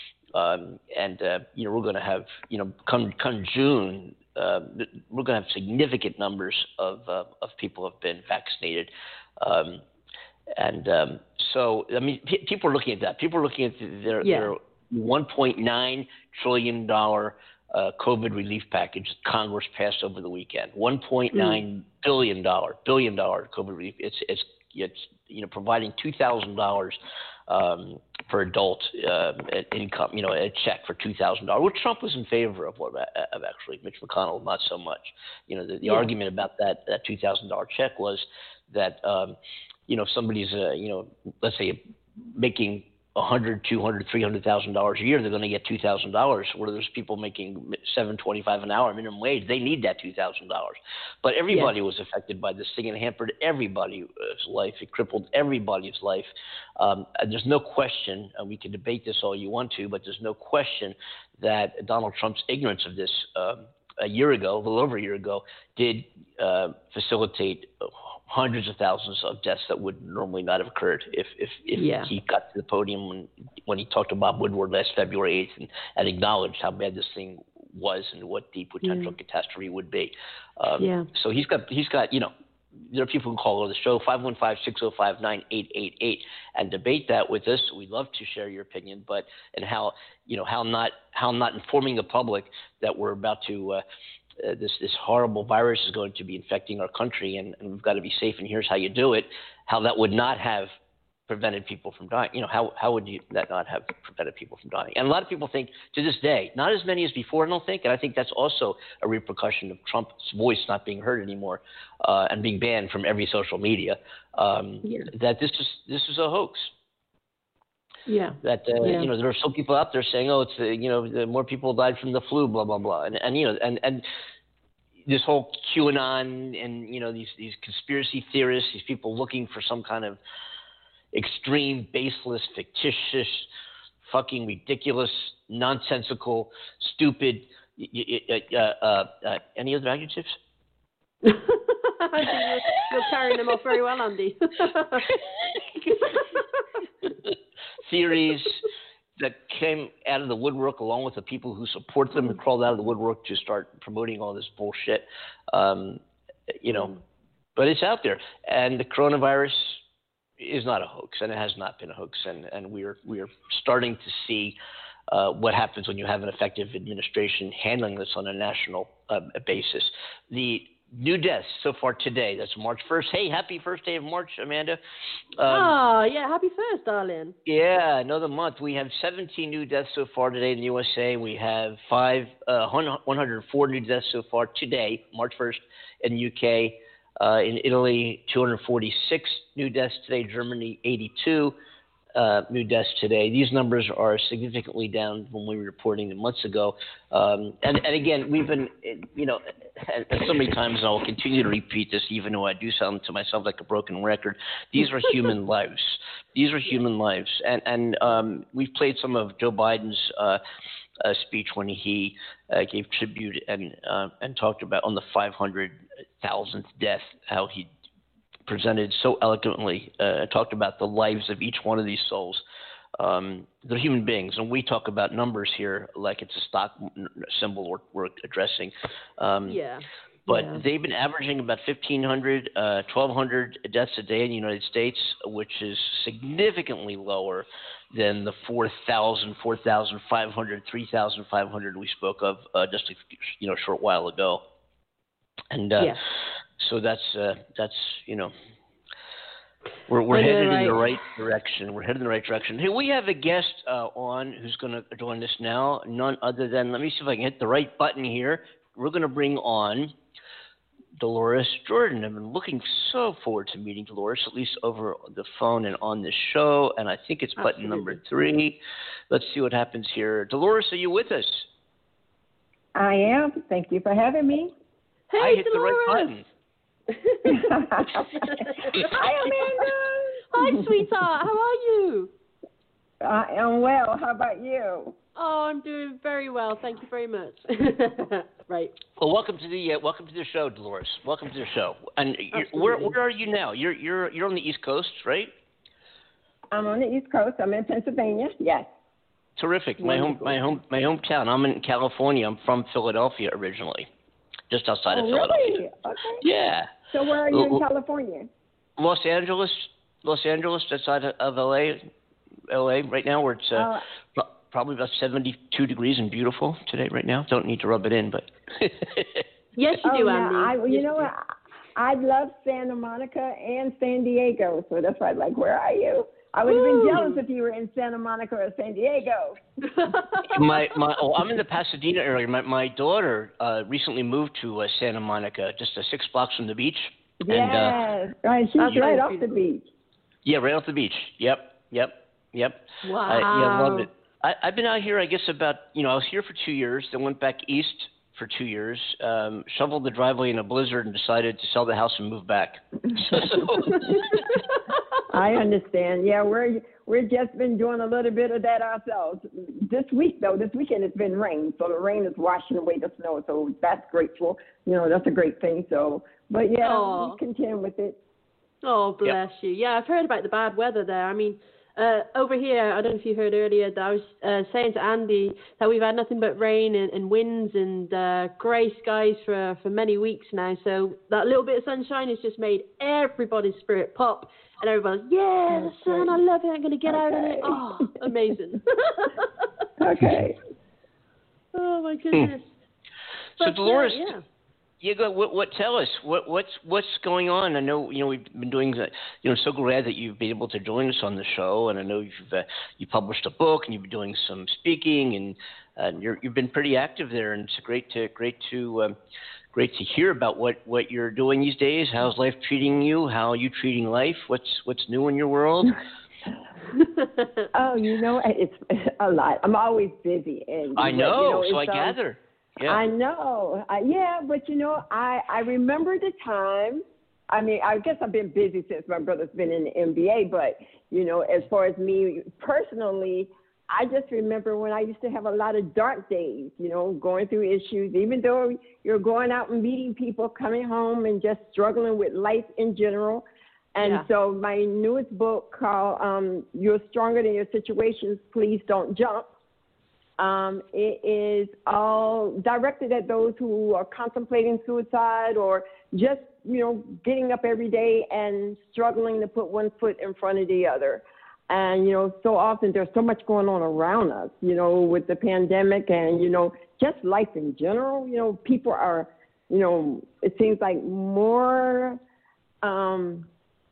Um, and uh, you know, we're going to have, you know, come come June, uh, we're going to have significant numbers of uh, of people who have been vaccinated. Um, and um, so, I mean, p- people are looking at that. People are looking at their, yeah. their one point nine trillion dollars Uh, COVID relief package Congress passed over the weekend. one point nine mm. billion dollar billion dollar COVID relief. It's it's it's you know providing two thousand dollars um, for adult uh, income. You know, a check for two thousand dollars, which Trump was in favor of. Of actually, Mitch McConnell not so much. You know, the, the yeah. argument about that that two thousand dollar check was that um, you know if somebody's uh, you know let's say making one hundred, two hundred, three hundred thousand dollars a year, they're going to get two thousand dollars. Where there's people making seven twenty-five an hour minimum wage, they need that two thousand dollars. But everybody yeah. was affected by this thing and hampered everybody's life. It crippled everybody's life. Um, and there's no question, and we can debate this all you want to, but there's no question that Donald Trump's ignorance of this um, a year ago, a little over a year ago, did uh, facilitate hundreds of thousands of deaths that would normally not have occurred if if, if yeah. he got to the podium when when he talked to Bob Woodward last February eighth and, and acknowledged how bad this thing was and what the potential yeah. catastrophe would be. Um, yeah. So he's got he's got you know there are people who call the show five one five, six oh five, nine eight eight eight and debate that with us. We'd love to share your opinion, but and how you know how not how not informing the public that we're about to. Uh, Uh, this this horrible virus is going to be infecting our country, and, and we've got to be safe. And here's how you do it. How that would not have prevented people from dying. You know, how how would you that not have prevented people from dying? And a lot of people think to this day, not as many as before, I don't think. And I think that's also a repercussion of Trump's voice not being heard anymore uh, and being banned from every social media. Um, yeah. That this is this is a hoax. Yeah. That uh, yeah. you know there are some people out there saying, oh, it's uh, you know the more people died from the flu, blah blah blah, and and you know and and this whole QAnon and you know these these conspiracy theorists, these people looking for some kind of extreme, baseless, fictitious, fucking ridiculous, nonsensical, stupid. Uh, uh, uh, any other adjectives? I think you're, you're carrying them off very well, Andy. Theories that came out of the woodwork along with the people who support them and crawled out of the woodwork to start promoting all this bullshit. Um, you know, but it's out there. And the coronavirus is not a hoax, and it has not been a hoax. And, and we're, we're starting to see uh, what happens when you have an effective administration handling this on a national uh, basis. The new deaths so far today. That's March first. Hey, happy first day of March, Amanda. Um, oh, yeah, happy first, darling. Yeah, another month. We have seventeen new deaths so far today in the U S A. We have five, uh, one hundred four new deaths so far today, March first, in the U K. Uh, in Italy, two hundred forty-six new deaths today. Germany, eighty-two. Uh, new deaths today. These numbers are significantly down from when we were reporting them months ago. Um, and, and again, we've been, you know, and, and so many times, and I will continue to repeat this, even though I do sound to myself like a broken record. These are human lives. These are human lives. And, and um, we've played some of Joe Biden's uh, uh, speech when he uh, gave tribute and uh, and talked about on the five hundred thousandth death, how he presented so eloquently, uh, talked about the lives of each one of these souls. Um, they're human beings, and we talk about numbers here like it's a stock symbol we're, we're addressing. Um, yeah. But yeah. they've been averaging about fifteen hundred, uh, twelve hundred deaths a day in the United States, which is significantly lower than the four thousand, four thousand five hundred, three thousand five hundred we spoke of uh, just a you know short while ago. And uh, yeah. so that's uh, that's you know we're we're headed right. in the right direction. We're headed in the right direction. Hey, we have a guest uh, on who's going to join us now. None other than, let me see if I can hit the right button here. We're going to bring on Dolores Jordan. I've been looking so forward to meeting Dolores, at least over the phone and on the show. And I think it's button Absolutely. number three. Let's see what happens here. Dolores, are you with us? I am. Thank you for having me. Hey, I hit Dolores. the right button. Hi, Amanda. Hi, sweetheart. How are you? I am well. How about you? Oh, I'm doing very well. Thank you very much. Right. Well, welcome to the uh, welcome to the show, Dolores. Welcome to the show. And where where are you now? You're you're you're on the East Coast, right? I'm on the East Coast. I'm in Pennsylvania. Yes. Terrific. My home my home my hometown. I'm in California. I'm from Philadelphia originally, just outside oh, of Philadelphia. Really? Okay. Yeah. So where are you in California? Los Angeles, Los Angeles, outside of L A, L A right now, where it's uh, uh, pro- probably about seventy-two degrees and beautiful today right now. Don't need to rub it in, but. Yes, you oh, do, no, Andy. I, you yes, know what? I love Santa Monica and San Diego, so that's why I'm like, where are you? I would have been jealous if you were in Santa Monica or San Diego. my my, oh, I'm in the Pasadena area. My my daughter uh, recently moved to uh, Santa Monica, just uh, six blocks from the beach. Yes, and, uh, right. She's right, right off the beach. Yeah, right off the beach. Yep, yep, yep. Wow. I, yeah, I love it. I, I've been out here, I guess, about you know, I was here for two years, then went back east for two years, um, shoveled the driveway in a blizzard, and decided to sell the house and move back. So, I understand. Yeah, we're we've just been doing a little bit of that ourselves. This week, though, this weekend it's been rain, so the rain is washing away the snow. So that's grateful. You know, that's a great thing. So, but yeah, Aww. we contend with it. Oh, bless yep. you. Yeah, I've heard about the bad weather there. I mean, uh, over here, I don't know if you heard earlier that I was uh, saying to Andy that we've had nothing but rain and, and winds and uh, grey skies for, for many weeks now. So that little bit of sunshine has just made everybody's spirit pop. And everybody's, yeah, the sun, I love it. I'm going to get okay. out of it. Oh, amazing. Okay. Oh, my goodness. So, but, Dolores, uh, yeah. you go. What, what? Tell us what what's what's going on. I know you know we've been doing. You know, so glad that you've been able to join us on the show, and I know you've uh, you published a book and you've been doing some speaking, and uh, you're, you've been pretty active there, and it's great to great to. Um, Great to hear about what, what you're doing these days. How's life treating you? How are you treating life? What's what's new in your world? Oh, you know, it's a lot. I'm always busy. And I know, you know so I um, gather. Yeah. I know. Uh, yeah, but, you know, I, I remember the time. I mean, I guess I've been busy since my brother's been in the N B A. But, you know, as far as me personally, I just remember when I used to have a lot of dark days, you know, going through issues, even though you're going out and meeting people, coming home and just struggling with life in general. And yeah. so my newest book called um, You're Stronger Than Your Situations, Please Don't Jump. Um, it is all directed at those who are contemplating suicide or just, you know, getting up every day and struggling to put one foot in front of the other. And, you know, so often there's so much going on around us, you know, with the pandemic and, you know, just life in general. You know, people are, you know, it seems like more, um,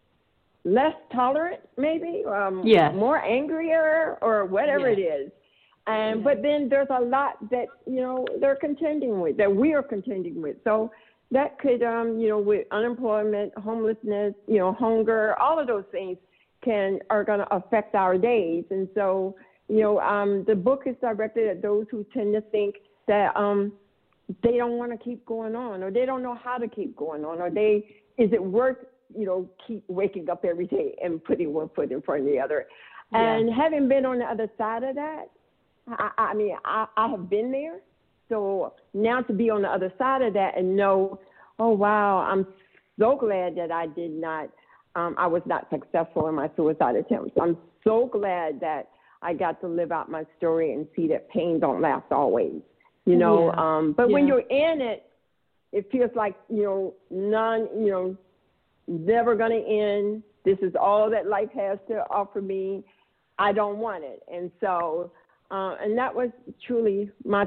less tolerant, maybe, um, yeah. more angrier or whatever yeah. it is. And, yeah. but then there's a lot that, you know, they're contending with, that we are contending with. So that could, um, you know, with unemployment, homelessness, you know, hunger, all of those things can are going to affect our days. And so, you know, um, the book is directed at those who tend to think that um, they don't want to keep going on, or they don't know how to keep going on, or they, is it worth, you know, keep waking up every day and putting one foot in front of the other. Yeah. And having been on the other side of that, I, I mean, I, I have been there. So now to be on the other side of that and know, oh, wow, I'm so glad that I did not, Um, I was not successful in my suicide attempts. I'm so glad that I got to live out my story and see that pain don't last always, you know. Yeah. Um, but yeah. when you're in it, it feels like, you know, none, you know, never going to end. This is all that life has to offer me. I don't want it. And so, uh, and that was truly my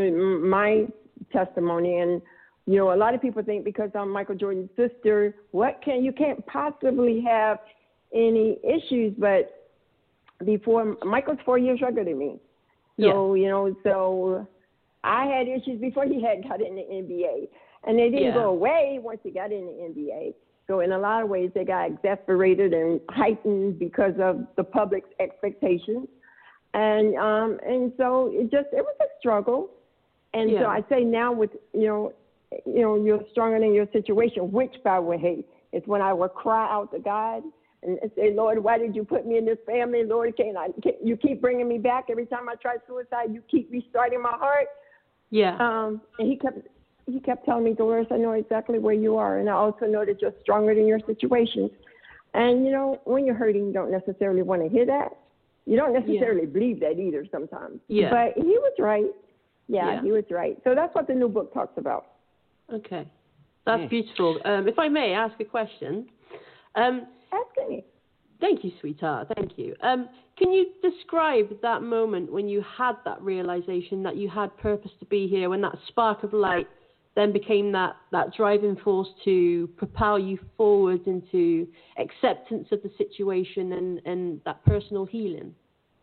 my testimony. And you know, a lot of people think because I'm Michael Jordan's sister, what can you can't possibly have any issues. But before, Michael's four years younger than me, so yeah. you know, so I had issues before he had got in the N B A, and they didn't yeah. go away once he got in the N B A. So in a lot of ways, they got exasperated and heightened because of the public's expectations, and um, and so it just it was a struggle. And yeah. so I say now with you know, you know, you're stronger than your situation, which by the way is when I would cry out to God and say, Lord, why did you put me in this family? Lord, can I? Can, you keep bringing me back every time I try suicide. You keep restarting my heart. Yeah. Um, and he kept. He kept telling me, Dolores, I know exactly where you are, and I also know that you're stronger than your situations. And, you know, when you're hurting, you don't necessarily want to hear that. You don't necessarily yeah. believe that either sometimes. Yeah. But he was right. Yeah, yeah, he was right. So that's what the new book talks about. Okay. That's mm. beautiful. Um, if I may ask a question. Um, ask me. Thank you, sweetheart. Thank you. Um, can you describe that moment when you had that realization that you had purpose to be here, when that spark of light then became that, that driving force to propel you forward into acceptance of the situation and, and that personal healing?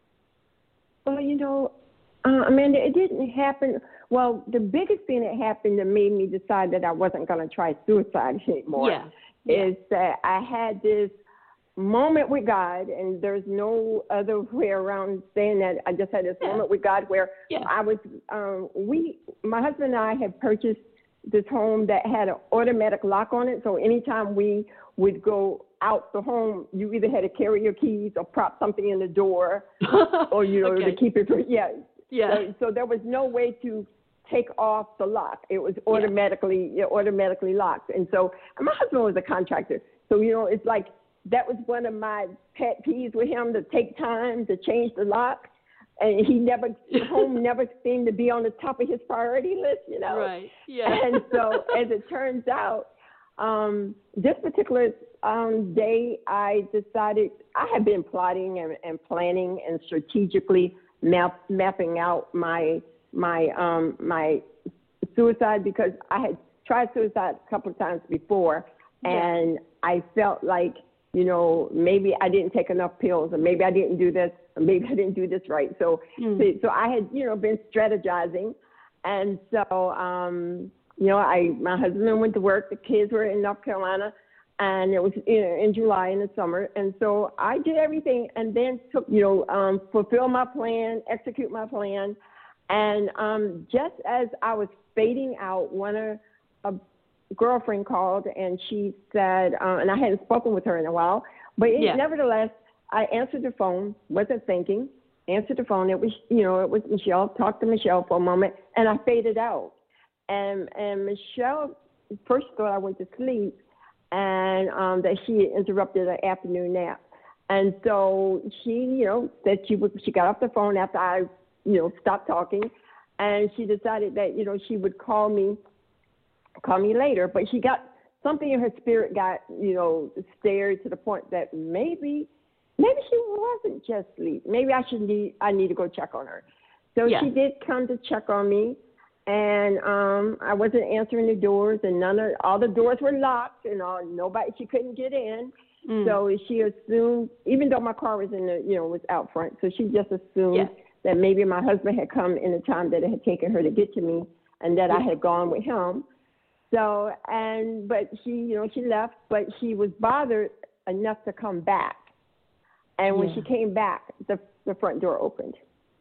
Well, you know, uh, Amanda, it didn't happen. Well, the biggest thing that happened that made me decide that I wasn't going to try suicide anymore yeah. Yeah. is that I had this moment with God, and there's no other way around saying that. I just had this yeah. moment with God where yeah. I was, um, we, my husband and I had purchased this home that had an automatic lock on it. So anytime we would go out the home, you either had to carry your keys or prop something in the door or, you know, okay. to keep it. Yeah. Yeah. So, so there was no way to take off the lock. It was automatically, yeah. automatically locked. And so and my husband was a contractor. So, you know, it's like that was one of my pet peeves with him, to take time to change the lock. And he never, home never seemed to be on the top of his priority list, you know. Right, yeah. And so as it turns out, um, this particular um, day, I decided, I had been plotting and, and planning and strategically map, mapping out my my um, my suicide, because I had tried suicide a couple of times before, and yeah. I felt like, you know, maybe I didn't take enough pills, or maybe I didn't do this, or maybe I didn't do this right. So, mm. so, so I had, you know, been strategizing. And so, um, you know, I, my husband went to work, the kids were in North Carolina, and it was, you know, in July in the summer. And so I did everything and then took, you know, um, fulfill my plan, execute my plan. And um, just as I was fading out, one of, a girlfriend called, and she said, uh, and I hadn't spoken with her in a while, but it, yeah. nevertheless, I answered the phone, wasn't thinking, answered the phone. It was, you know, it was Michelle. Talked to Michelle for a moment, and I faded out. And and Michelle first thought I went to sleep, and um, that she had interrupted an afternoon nap. And so she, you know, said she was, she got off the phone after I, you know, stopped talking, and she decided that, you know, she would call me, call me later. But she got something in her spirit got, you know, stared to the point that maybe, maybe she wasn't just asleep. Maybe I should need, I need to go check on her. So yeah. she did come to check on me, and um, I wasn't answering the doors, and none of, all the doors were locked, and all, nobody, she couldn't get in. Mm. So she assumed, even though my car was in the, you know, was out front, so she just assumed yeah. that maybe my husband had come in the time that it had taken her to get to me, and that yeah. I had gone with him. So, and, but she, you know, she left, but she was bothered enough to come back. And when yeah. she came back, the the front door opened.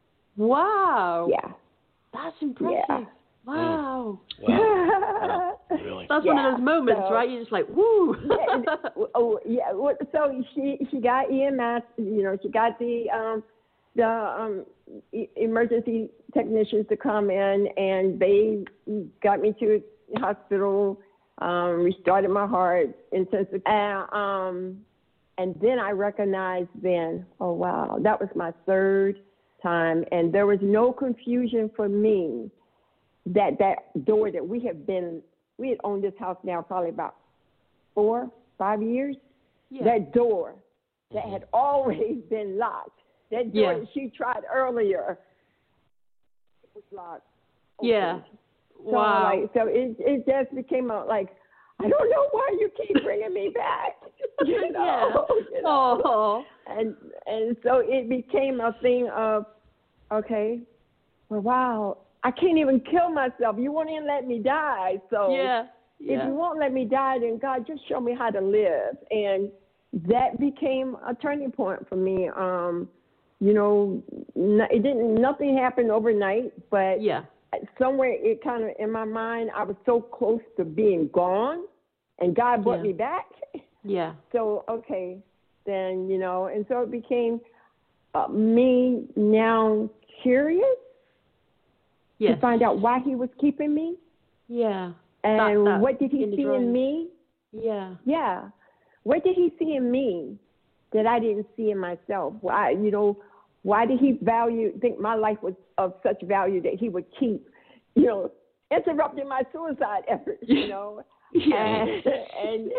Wow. Yeah. That's impressive. Yeah. Wow. Mm. Wow. Wow. Really? That's yeah. one of those moments, so, right? You're just like, woo. yeah, oh, yeah. So she, she got E M S, you know, she got the, um, the um, e- emergency technicians to come in, and they got me to the hospital, um, restarted my heart, intensive, and, um, and then I recognized then, oh, wow, that was my third time. And there was no confusion for me that that door that we have been, we had owned this house now probably about four, five years. Yeah. That door that had always been locked that door Yeah. that she tried earlier, it was locked. Yeah. So, Wow. like, so it it just became a, like, I don't know why you keep bringing me back. You know? Yeah. You know? Oh. And and so it became a thing of, okay, well, wow, I can't even kill myself. You won't even let me die. So Yeah. if Yeah. you won't let me die, then God, just show me how to live. And that became a turning point for me. Um, you know, n- it didn't. Nothing happened overnight, but Yeah. somewhere it kind of in my mind, I was so close to being gone, and God brought Yeah. me back. Yeah. So okay, then you know, and so it became uh, me now curious Yes. to find out why He was keeping me, Yeah. and That- that what did He in the see drawing. in me. Yeah. Yeah, what did He see in me that I didn't see in myself? Why, you know, why did He value think my life was of such value that He would keep, you know, interrupting my suicide efforts, you know? Yeah. And, and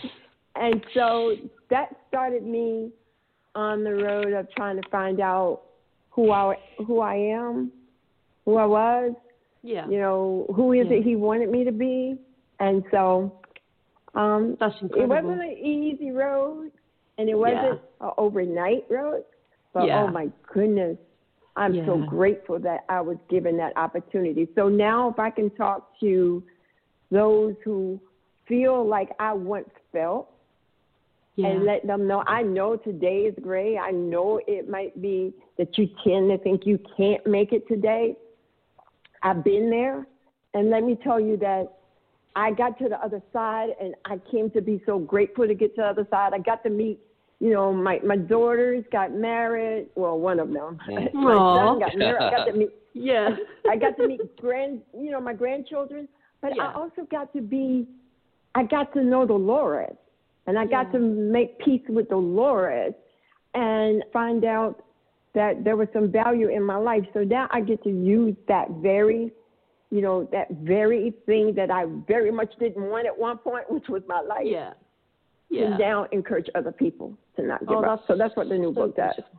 and so that started me on the road of trying to find out who I who I am, who I was, Yeah. you know, who is Yeah. it He wanted me to be. And so um, That's it incredible. wasn't an easy road, and it wasn't an overnight road, but Yeah. oh my goodness, I'm so Yeah. grateful that I was given that opportunity. So now if I can talk to those who feel like I once felt, Yeah. and let them know, I know today is gray. I know it might be that you tend to think you can't make it today. I've been there. And let me tell you that I got to the other side, and I came to be so grateful to get to the other side. I got to meet, you know, my, my daughters got married. Well, one of them. my son got married. I got to meet, Yeah. I got to meet grand, you know, my grandchildren. But Yeah. I also got to be, I got to know Dolores. And I got Yeah. to make peace with Dolores and find out that there was some value in my life. So now I get to use that very, you know, that very thing that I very much didn't want at one point, which was my life, Yeah. to Yeah. now encourage other people to not give Oh, up. that's So that's what the new so book does. beautiful.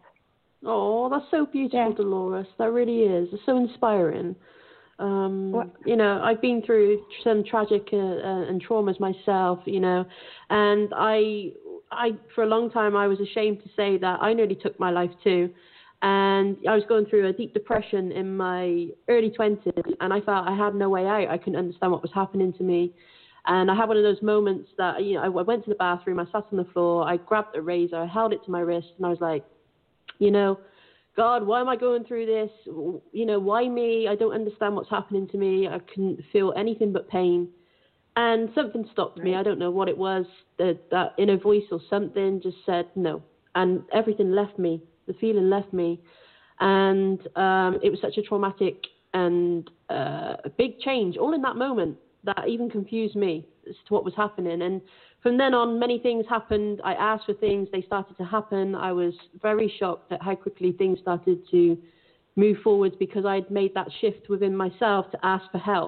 Oh, that's so beautiful, Yeah. Dolores. That really is. It's so inspiring. Um, What? you know, I've been through some tragic uh, uh, and traumas myself, you know, and I, I, for a long time, I was ashamed to say that I nearly took my life too. And I was going through a deep depression in my early twenties, and I felt I had no way out. I couldn't understand what was happening to me. And I had one of those moments that, you know, I went to the bathroom, I sat on the floor, I grabbed a razor, I held it to my wrist, and I was like, you know, God, why am I going through this? You know, why me? I don't understand what's happening to me. I couldn't feel anything but pain. And something stopped me. Right. I don't know what it was. That, that inner voice or something just said no. And everything left me. The feeling left me. And um, it was such a traumatic and uh, a big change all in that moment that even confused me as to what was happening. And from then on, many things happened. I asked for things. They started to happen. I was very shocked at how quickly things started to move forwards because I'd made that shift within myself to ask for help.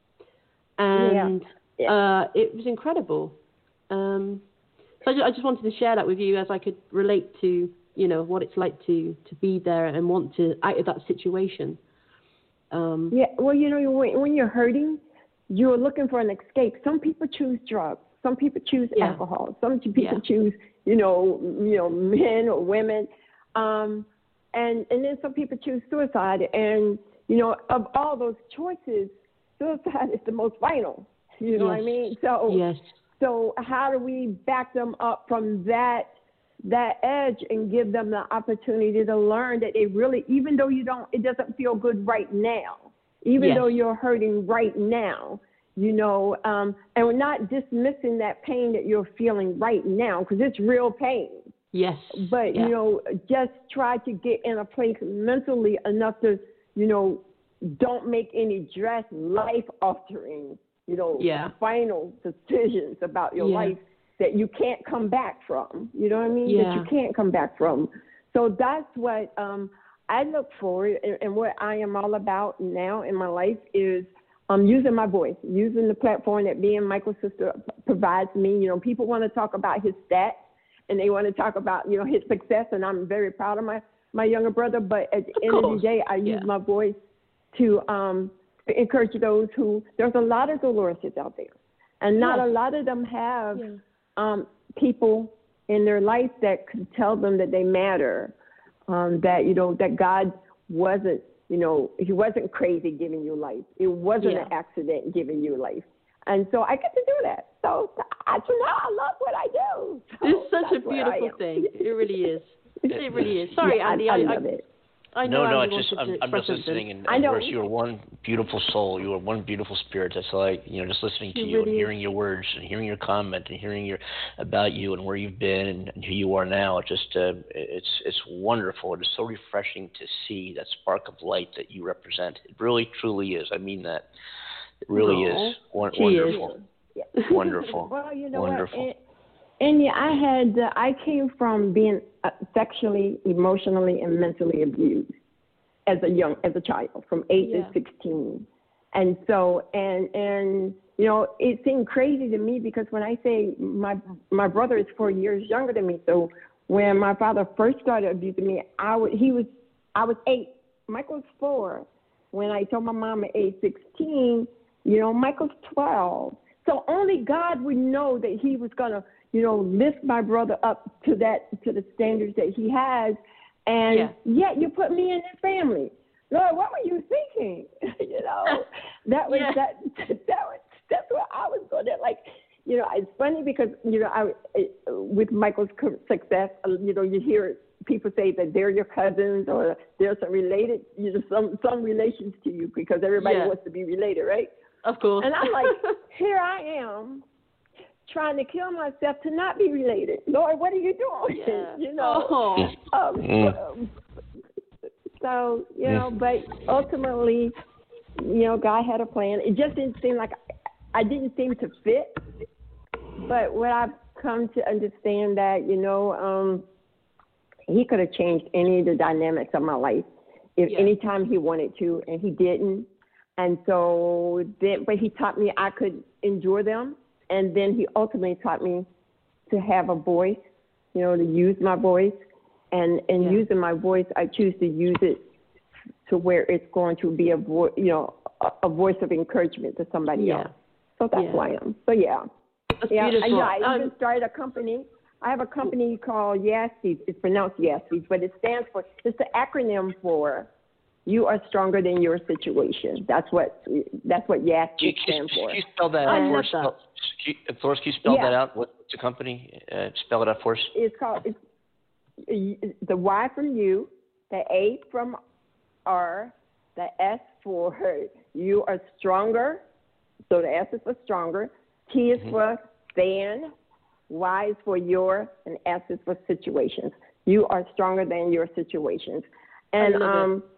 And Yeah. Yeah. Uh, it was incredible. Um, so I just, I just wanted to share that with you as I could relate to, you know, what it's like to, to be there and want to out of that situation. Um, Yeah, well, you know, when, when you're hurting, you're looking for an escape. Some people choose drugs. Some people choose Yeah. alcohol. Some people Yeah. choose, you know, you know, men or women, um, and and then some people choose suicide. And you know, of all those choices, suicide is the most final. You know what I Yes. mean? So yes. so how do we back them up from that that edge and give them the opportunity to learn that it really, even though you don't, it doesn't feel good right now, even Yes. though you're hurting right now, you know, um, and we're not dismissing that pain that you're feeling right now because it's real pain. Yes. But, yeah. you know, just try to get in a place mentally enough to, you know, don't make any drastic life-altering, you know, Yeah. final decisions about your Yeah. life that you can't come back from. You know what I mean? Yeah. That you can't come back from. So that's what um, I look for, and, and what I am all about now in my life is um, using my voice, using the platform that being Michael's sister provides me. You know, people want to talk about his stats, and they want to talk about, you know, his success, and I'm very proud of my my younger brother, but at the Of end course. of the day, I Yeah. use my voice to um, encourage those who, there's a lot of Doloreses out there, and not Yeah. a lot of them have Yeah. um, people in their life that could tell them that they matter, um, that, you know, that God wasn't, you know, he wasn't crazy giving you life. It wasn't Yeah. an accident giving you life. And so I get to do that. So I, so now I love what I do. So It's such a that's where I beautiful am. thing. It really is. It really is. Sorry, Yeah, Andy. I, I I, love it. I know No, no, Andy it's just wanted I'm, to I'm just express something. listening, and, I and know. Doris, you are one beautiful soul. You are one beautiful spirit. That's like you know, just listening to You you and really hearing your words and hearing your comment and hearing your about you and where you've been and, and who you are now. It just uh, it's it's wonderful. It is so refreshing to see that spark of light that you represent. It really, truly is. I mean that. It really Aw, is Won- she is. wonderful. Yeah. Wonderful. Well, you know Wonderful. what? And, and yeah, I had uh, I came from being uh, sexually, emotionally, and mentally abused as a young as a child, from eight Yeah. to sixteen, and so and and you know it seemed crazy to me because when I say my my brother is four years younger than me, so when my father first started abusing me, I was he was I was eight, Michael's four. When I told my mom at age sixteen, you know, Michael's twelve. So only God would know that he was going to, you know, lift my brother up to that, to the standards that he has. And Yeah. yet you put me in this family. Lord, what were you thinking? you know, that was, Yeah. that, that was, that's what I was going to, like, you know, it's funny because, you know, I, with Michael's success, you know, you hear people say that they're your cousins or they're some related, you know, some, some relations to you because everybody Yeah. wants to be related, right? Of course. And I'm like, here I am trying to kill myself to not be related. Lord, what are you doing? Yeah. You know. Oh. Um, Mm. um, so, you know, but ultimately, you know, God had a plan. It just didn't seem like I didn't seem to fit. But what I've come to understand that, you know, um, he could have changed any of the dynamics of my life if Yeah. anytime he wanted to, and he didn't. And so then, but he taught me I could endure them. And then he ultimately taught me to have a voice, you know, to use my voice. And in Yeah. using my voice, I choose to use it to where it's going to be a voice, you know, a, a voice of encouragement to somebody Yeah. else. So that's Yeah. who I am. So yeah. That's Yeah, beautiful. I, I even Um, started a company. I have a company called YASPES. It's pronounced YASPES, but it stands for, it's the acronym for You Are Stronger Than Your Situation. That's what that's what Can you, YASPES can you- stands can for. you spell that I out for love us? that. Spell- can you- Doris, can you spell Yeah. that out? What's the company? Uh, spell it out for us. It's called it's, the Y from you, the A from R, the S for You Are Stronger. So the S is for stronger. T is Mhm. for than. Y is for your, and S is for situations. You are stronger than your situations. And I love it. um,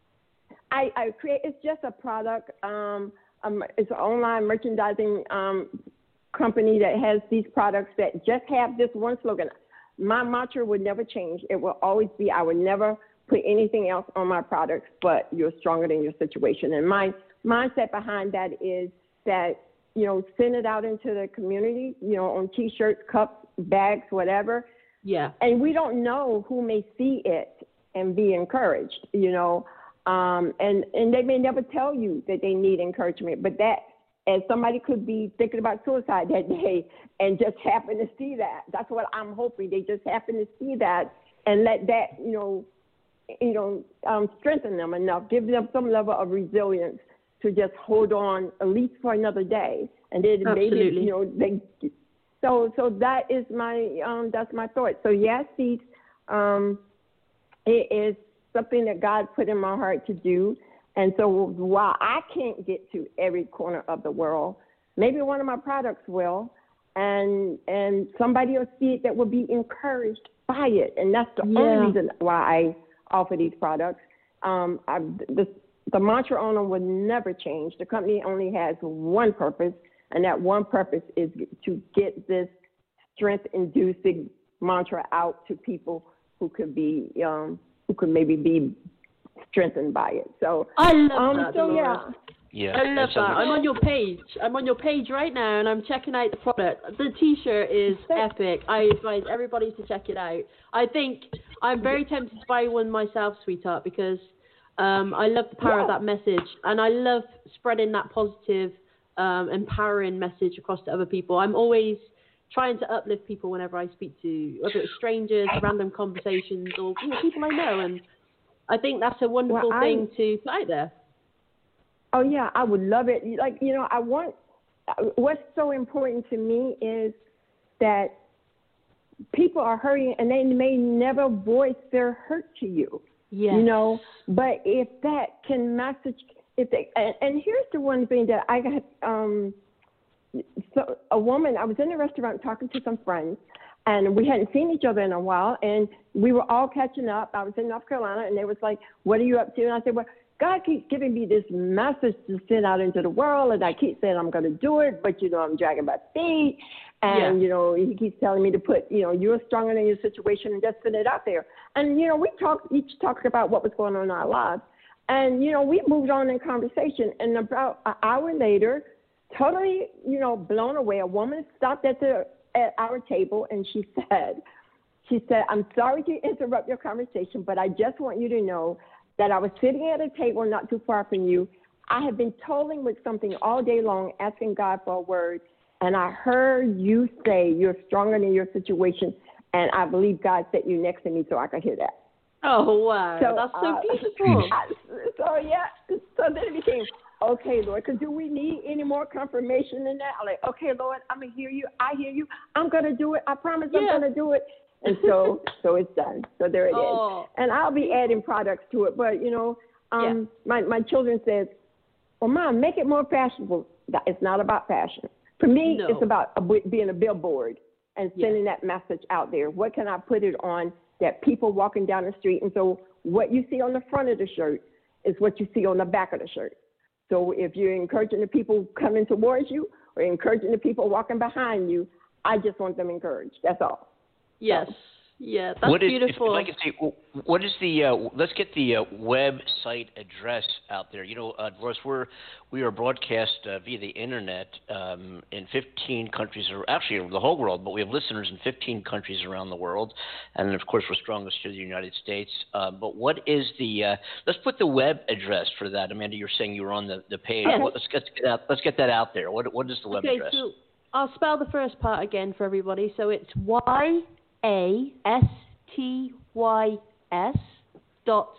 I, I create. It's just a product. Um, um, it's an online merchandising um, company that has these products that just have this one slogan. My mantra would never change. It will always be, I would never put anything else on my products but you're stronger than your situation. And my mindset behind that is that, you know, send it out into the community, you know, on T-shirts, cups, bags, whatever. yeah. And we don't know who may see it and be encouraged, you know. Um, and, and they may never tell you that they need encouragement, but that, as somebody could be thinking about suicide that day and just happen to see that. That's what I'm hoping. They just happen to see that and let that, you know, you know, um, strengthen them enough, give them some level of resilience to just hold on at least for another day. And then maybe, Absolutely. you know, they, so, so that is my, um, that's my thought. So yes, these, um, it is something that God put in my heart to do. And so while I can't get to every corner of the world, maybe one of my products will, and and somebody will see it that will be encouraged by it. And that's the Yeah. only reason why I offer these products. Um, I, the, the mantra on them would never change. The company only has one purpose, and that one purpose is to get this strength-inducing mantra out to people who could be, um, who could maybe be strengthened by it. So I love um, that, so Dolores. yeah, Yeah, I love that. that. I'm on your page. I'm on your page right now, and I'm checking out the product. The T-shirt is epic. I advise everybody to check it out. I think I'm very tempted to buy one myself, sweetheart, because um, I love the power yeah. of that message, and I love spreading that positive, um, empowering message across to other people. I'm always trying to uplift people whenever I speak to, whether it's strangers, random conversations, or you know, people I know, and I think that's a wonderful well, thing to put out there. Oh, yeah, I would love it. Like, you know, I want, what's so important to me is that people are hurting and they may never voice their hurt to you. Yes. You know, but if that can message, if they, and, and here's the one thing that I got, um, so a woman, I was in a restaurant talking to some friends, and we hadn't seen each other in a while, and we were all catching up. I was in North Carolina, and they was like, what are you up to? And I said, well, God keeps giving me this message to send out into the world, and I keep saying I'm going to do it, but, you know, I'm dragging my feet. And, yeah. you know, he keeps telling me to put, you know, you're stronger than your situation and just send it out there. And, you know, we talked, each talked about what was going on in our lives. And, you know, we moved on in conversation. And about an hour later, totally, you know, blown away, a woman stopped at the at our table, and she said, she said, I'm sorry to interrupt your conversation, but I just want you to know that I was sitting at a table not too far from you. I have been toiling with something all day long, asking God for a word, and I heard you say you're stronger than your situation, and I believe God set you next to me so I could hear that. Oh, wow. So, That's so uh, beautiful. I, so, yeah, so then it became, okay, Lord, because do we need any more confirmation than that? I'm like, okay, Lord, I'm going to hear you. I hear you. I'm going to do it. I promise yeah. I'm going to do it. And so, so it's done. So there it oh. is. And I'll be adding products to it. But, you know, um, yeah. my, my children says, well, Mom, make it more fashionable. It's not about fashion. For me, no. it's about a, being a billboard and sending yeah. that message out there. What can I put it on that people walking down the street? And so what you see on the front of the shirt is what you see on the back of the shirt. So if you're encouraging the people coming towards you or encouraging the people walking behind you, I just want them encouraged. That's all. Yes. Yeah, that's what is, beautiful. If, if I can say, what is the? Uh, let's get the uh, website address out there. You know, uh, Dolores, we're we are broadcast uh, via the internet um, in fifteen countries, or actually the whole world. But we have listeners in fifteen countries around the world, and of course, we're strongest here in the United States. Uh, but what is the? Uh, let's put the web address for that. Amanda, you're saying you were on the, the page. Okay. Let's get that. Let's get that out there. What what is the web okay, address? So I'll spell the first part again for everybody. So it's Y A S T Y S dot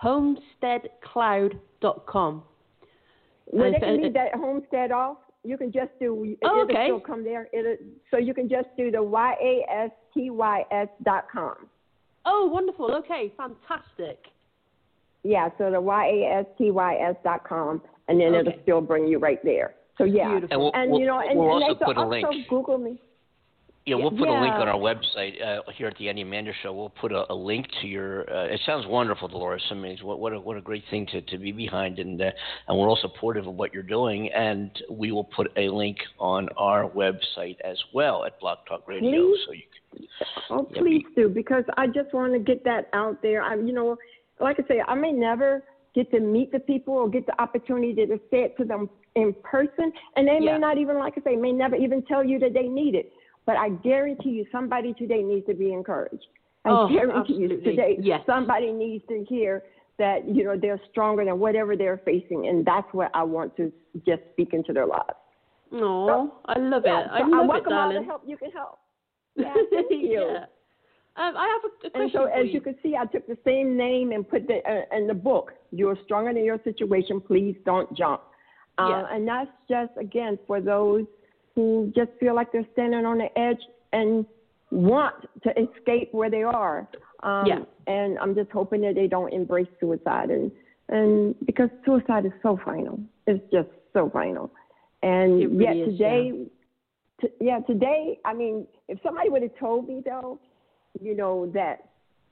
homesteadcloud dot com. Well, they can leave that homestead off. You can just do, oh, it'll okay. still come there. It'll, so you can just do the Y A S T Y S dot com. Oh, wonderful. Okay, fantastic. Yeah, so the Y A S T Y S dot com, and then okay. it'll still bring you right there. So, yeah. Beautiful. And, we'll, and we'll, you know, and, we'll and also they, put so a link. Also Google me. Yeah, we'll put yeah. a link on our website uh, here at the Andy Amanda Show. We'll put a, a link to your. Uh, it sounds wonderful, Dolores. I mean, what what a, what a great thing to, to be behind, and uh, and we're all supportive of what you're doing. And we will put a link on our website as well at Blog Talk Radio. Please? So you can. Oh, yeah, please be, do, because I just want to get that out there. I, you know, like I say, I may never get to meet the people or get the opportunity to say it to them in person, and they yeah. may not even, like I say, may never even tell you that they need it. But I guarantee you somebody today needs to be encouraged. I oh, guarantee absolutely. you today yes. somebody needs to hear that, you know, they're stronger than whatever they're facing. And that's what I want to just speak into their lives. Oh, so, I love yeah, it. I so love I it, welcome darling. all the help you can help. Yeah, thank you. yeah. Um, I have a, a question and so, for as you. you can see, I took the same name and put the uh, in the book. You're stronger than your situation. Please don't jump. Uh, yeah. And that's just, again, for those who just feel like they're standing on the edge and want to escape where they are. Um, yeah. And I'm just hoping that they don't embrace suicide. And, and because suicide is so final. It's just so final. And really yet is, today, yeah. T- yeah, today, I mean, if somebody would have told me, though, you know, that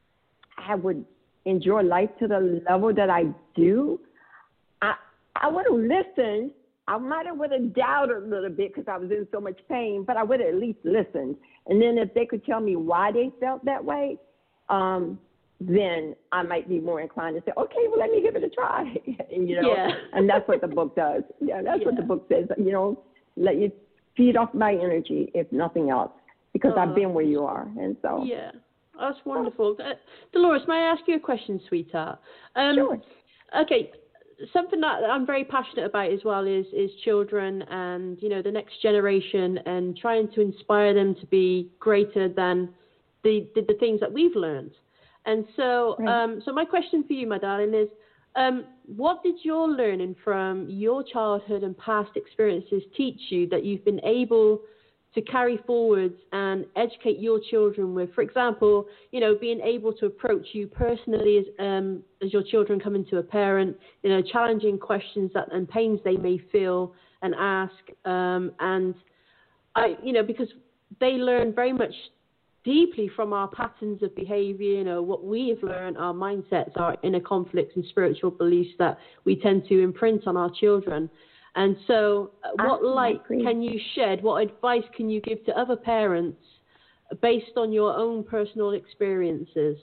I would enjoy life to the level that I do, I, I would have listened. I might have would have doubted a little bit because I was in so much pain, but I would have at least listened. And then if they could tell me why they felt that way, um, then I might be more inclined to say, okay, well, let me give it a try. you know, yeah. and that's what the book does. Yeah, that's yeah. what the book says. You know, let you feed off my energy, if nothing else, because oh, I've been where you are, and so. Yeah, that's wonderful. Uh, Dolores, may I ask you a question, sweetheart? Um, sure. Okay, something that I'm very passionate about as well is is children and, you know, the next generation and trying to inspire them to be greater than the the, the things that we've learned. And so, right. um, so my question for you, my darling, is um, what did your learning from your childhood and past experiences teach you that you've been able to carry forwards and educate your children with? For example, you know, being able to approach you personally as um, as your children come into a parent, you know, challenging questions that and pains they may feel and ask, um, and I, you know, because they learn very much deeply from our patterns of behavior, you know, what we have learned, our mindsets, our inner conflicts and spiritual beliefs that we tend to imprint on our children. And so uh, what light can you shed, what advice can you give to other parents based on your own personal experiences?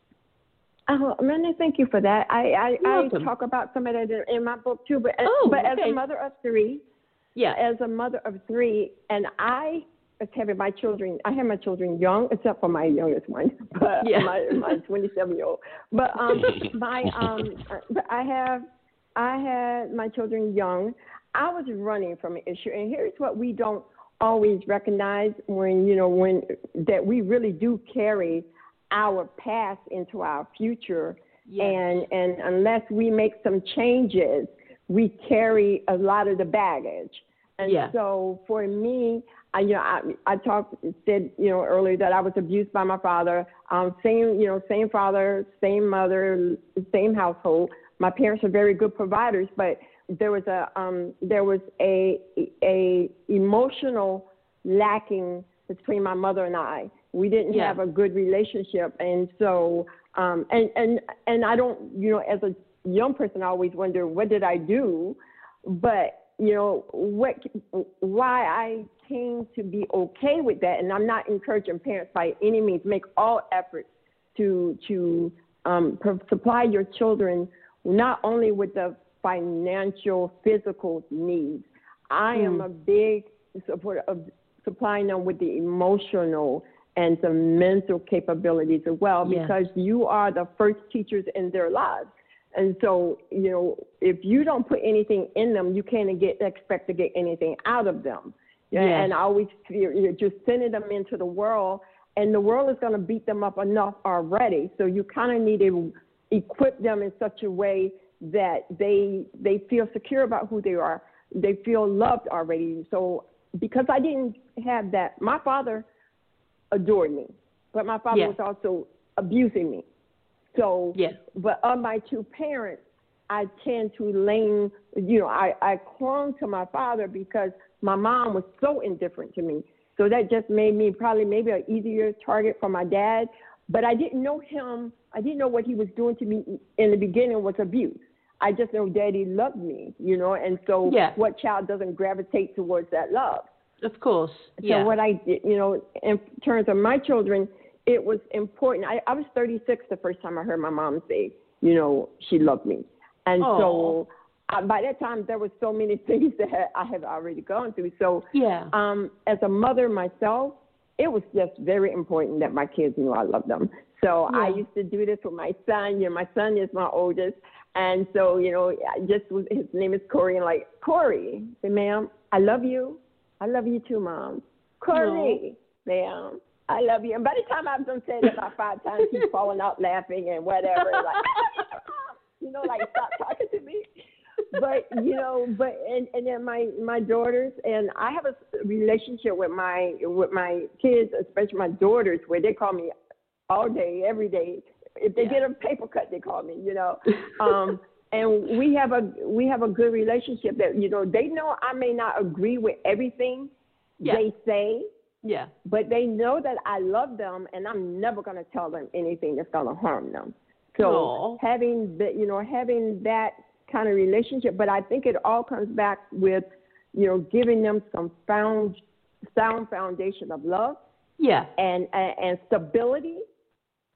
Oh, Amanda, thank you for that. I, I, I talk about some of that in my book too, but, oh, but okay. as a mother of three, yeah, as a mother of three, and I was having my children, I have my children young, except for my youngest one, but yeah. my, my twenty-seven-year-old. But um, my um, but I have, I had my children young. I was running from an issue, and here's what we don't always recognize when, you know, when that we really do carry our past into our future, yes. and and unless we make some changes, we carry a lot of the baggage. And yeah. so for me, I, you know, I, I talked, said, you know, earlier that I was abused by my father. Um, same, you know, same father, same mother, same household. My parents are very good providers, but there was a um, there was a a emotional lacking between my mother and I. We didn't yeah. have a good relationship, and so um, and and and I don't, you know, as a young person, I always wonder what did I do, but you know what why I came to be okay with that, and I'm not encouraging parents by any means make all efforts to to um, supply your children not only with the financial, physical needs. I mm. am a big supporter of supplying them with the emotional and the mental capabilities as well, yes. because you are the first teachers in their lives. And so, you know, if you don't put anything in them, you can't get expect to get anything out of them. Yes. And I always feel you're just sending them into the world, and the world is going to beat them up enough already. So you kind of need to equip them in such a way that they they feel secure about who they are. They feel loved already. So because I didn't have that, my father adored me, but my father yeah. was also abusing me. So, yeah. but of my two parents, I tend to lean, you know, I, I clung to my father because my mom was so indifferent to me. So that just made me probably maybe an easier target for my dad. But I didn't know him. I didn't know what he was doing to me in the beginning was abuse. I just know Daddy loved me, you know, and so yeah. what child doesn't gravitate towards that love? Of course. So yeah. what I did, you know, in terms of my children, it was important. I, I was thirty-six the first time I heard my mom say, you know, she loved me. And Aww. so uh, by that time, there were so many things that I had already gone through. So yeah. um, as a mother myself, it was just very important that my kids knew I loved them. So yeah. I used to do this with my son. You know, my son is my oldest. And so, you know, I just was, his name is Corey. And like, Corey, say, ma'am, I love you. I love you too, Mom. Corey, no. ma'am, I love you. And by the time I've done said it about five times, he's falling out laughing and whatever. Like, you know, like, stop talking to me. But, you know, but, and, and then my, my daughters, and I have a relationship with my, with my kids, especially my daughters, where they call me all day, every day. If they yeah. get a paper cut, they call me, you know. Um, and we have a we have a good relationship that, you know, they know I may not agree with everything yeah. they say, yeah, but they know that I love them, and I'm never going to tell them anything that's going to harm them. So Aww. having that, you know, having that kind of relationship, but I think it all comes back with, you know, giving them some found sound foundation of love, yeah, and and, and stability.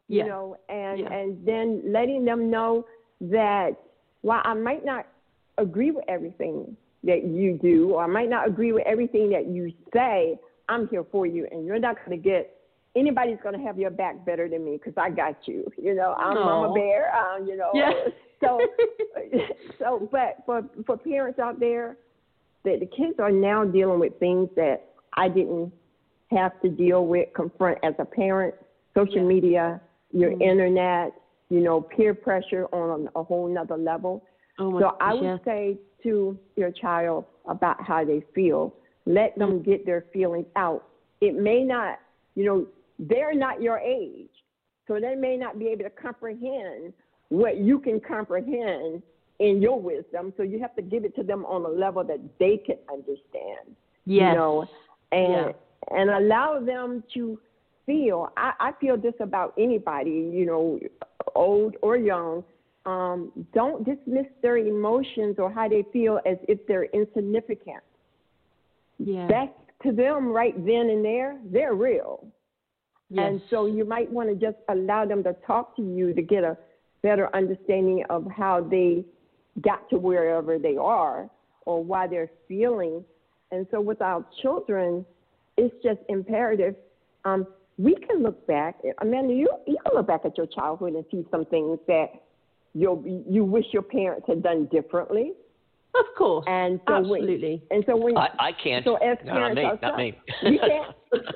you Yeah. know, and, Yeah. and then letting them know that while I might not agree with everything that you do, or I might not agree with everything that you say, I'm here for you, and you're not going to get anybody's going to have your back better than me because I got you. You know, I'm Aww. Mama Bear. Um, you know, Yeah. so so. But for for parents out there, that the kids are now dealing with things that I didn't have to deal with, confront as a parent. Social Yeah. media, your Mm-hmm. internet, you know, peer pressure on a whole nother level. Oh my So gosh, I would yeah. say to your child about how they feel, let them Mm-hmm. get their feelings out. It may not, you know, they're not your age, so they may not be able to comprehend what you can comprehend in your wisdom. So you have to give it to them on a level that they can understand. Yes. You know, and Yeah. and allow them to feel. I, I feel this about anybody, you know, old or young. Um, don't dismiss their emotions or how they feel as if they're insignificant. Yeah. Back to them right then and there, they're real. Yes. And so you might want to just allow them to talk to you to get a better understanding of how they got to wherever they are or why they're feeling. And so with our children, it's just imperative. Um, we can look back. Amanda, you, you can look back at your childhood and see some things that you you wish your parents had done differently. Of course. And so Absolutely. When, and so when I, I can't. So as no, not parents me. ourselves, Not me. you can't.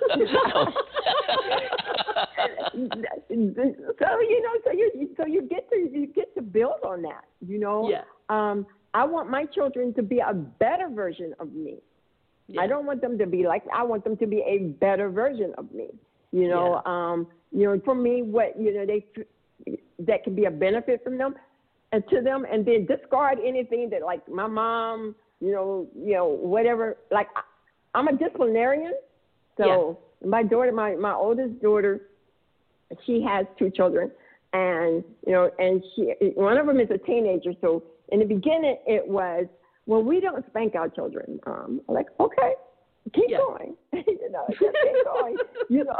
So you know, so you so you get to you get to build on that. You know, Yeah. um, I want my children to be a better version of me. Yeah. I don't want them to be like I want them to be a better version of me. You know, Yeah. um, you know, for me, what you know, they that can be a benefit from them and to them, and then discard anything that like my mom, you know, you know, whatever. Like I, I'm a disciplinarian, so yeah. my daughter, my my oldest daughter, she has two children, and you know, and she one of them is a teenager. So in the beginning, it was, well, we don't spank our children. Um, I'm like, okay, keep yeah. going, you know, just keep going, you know.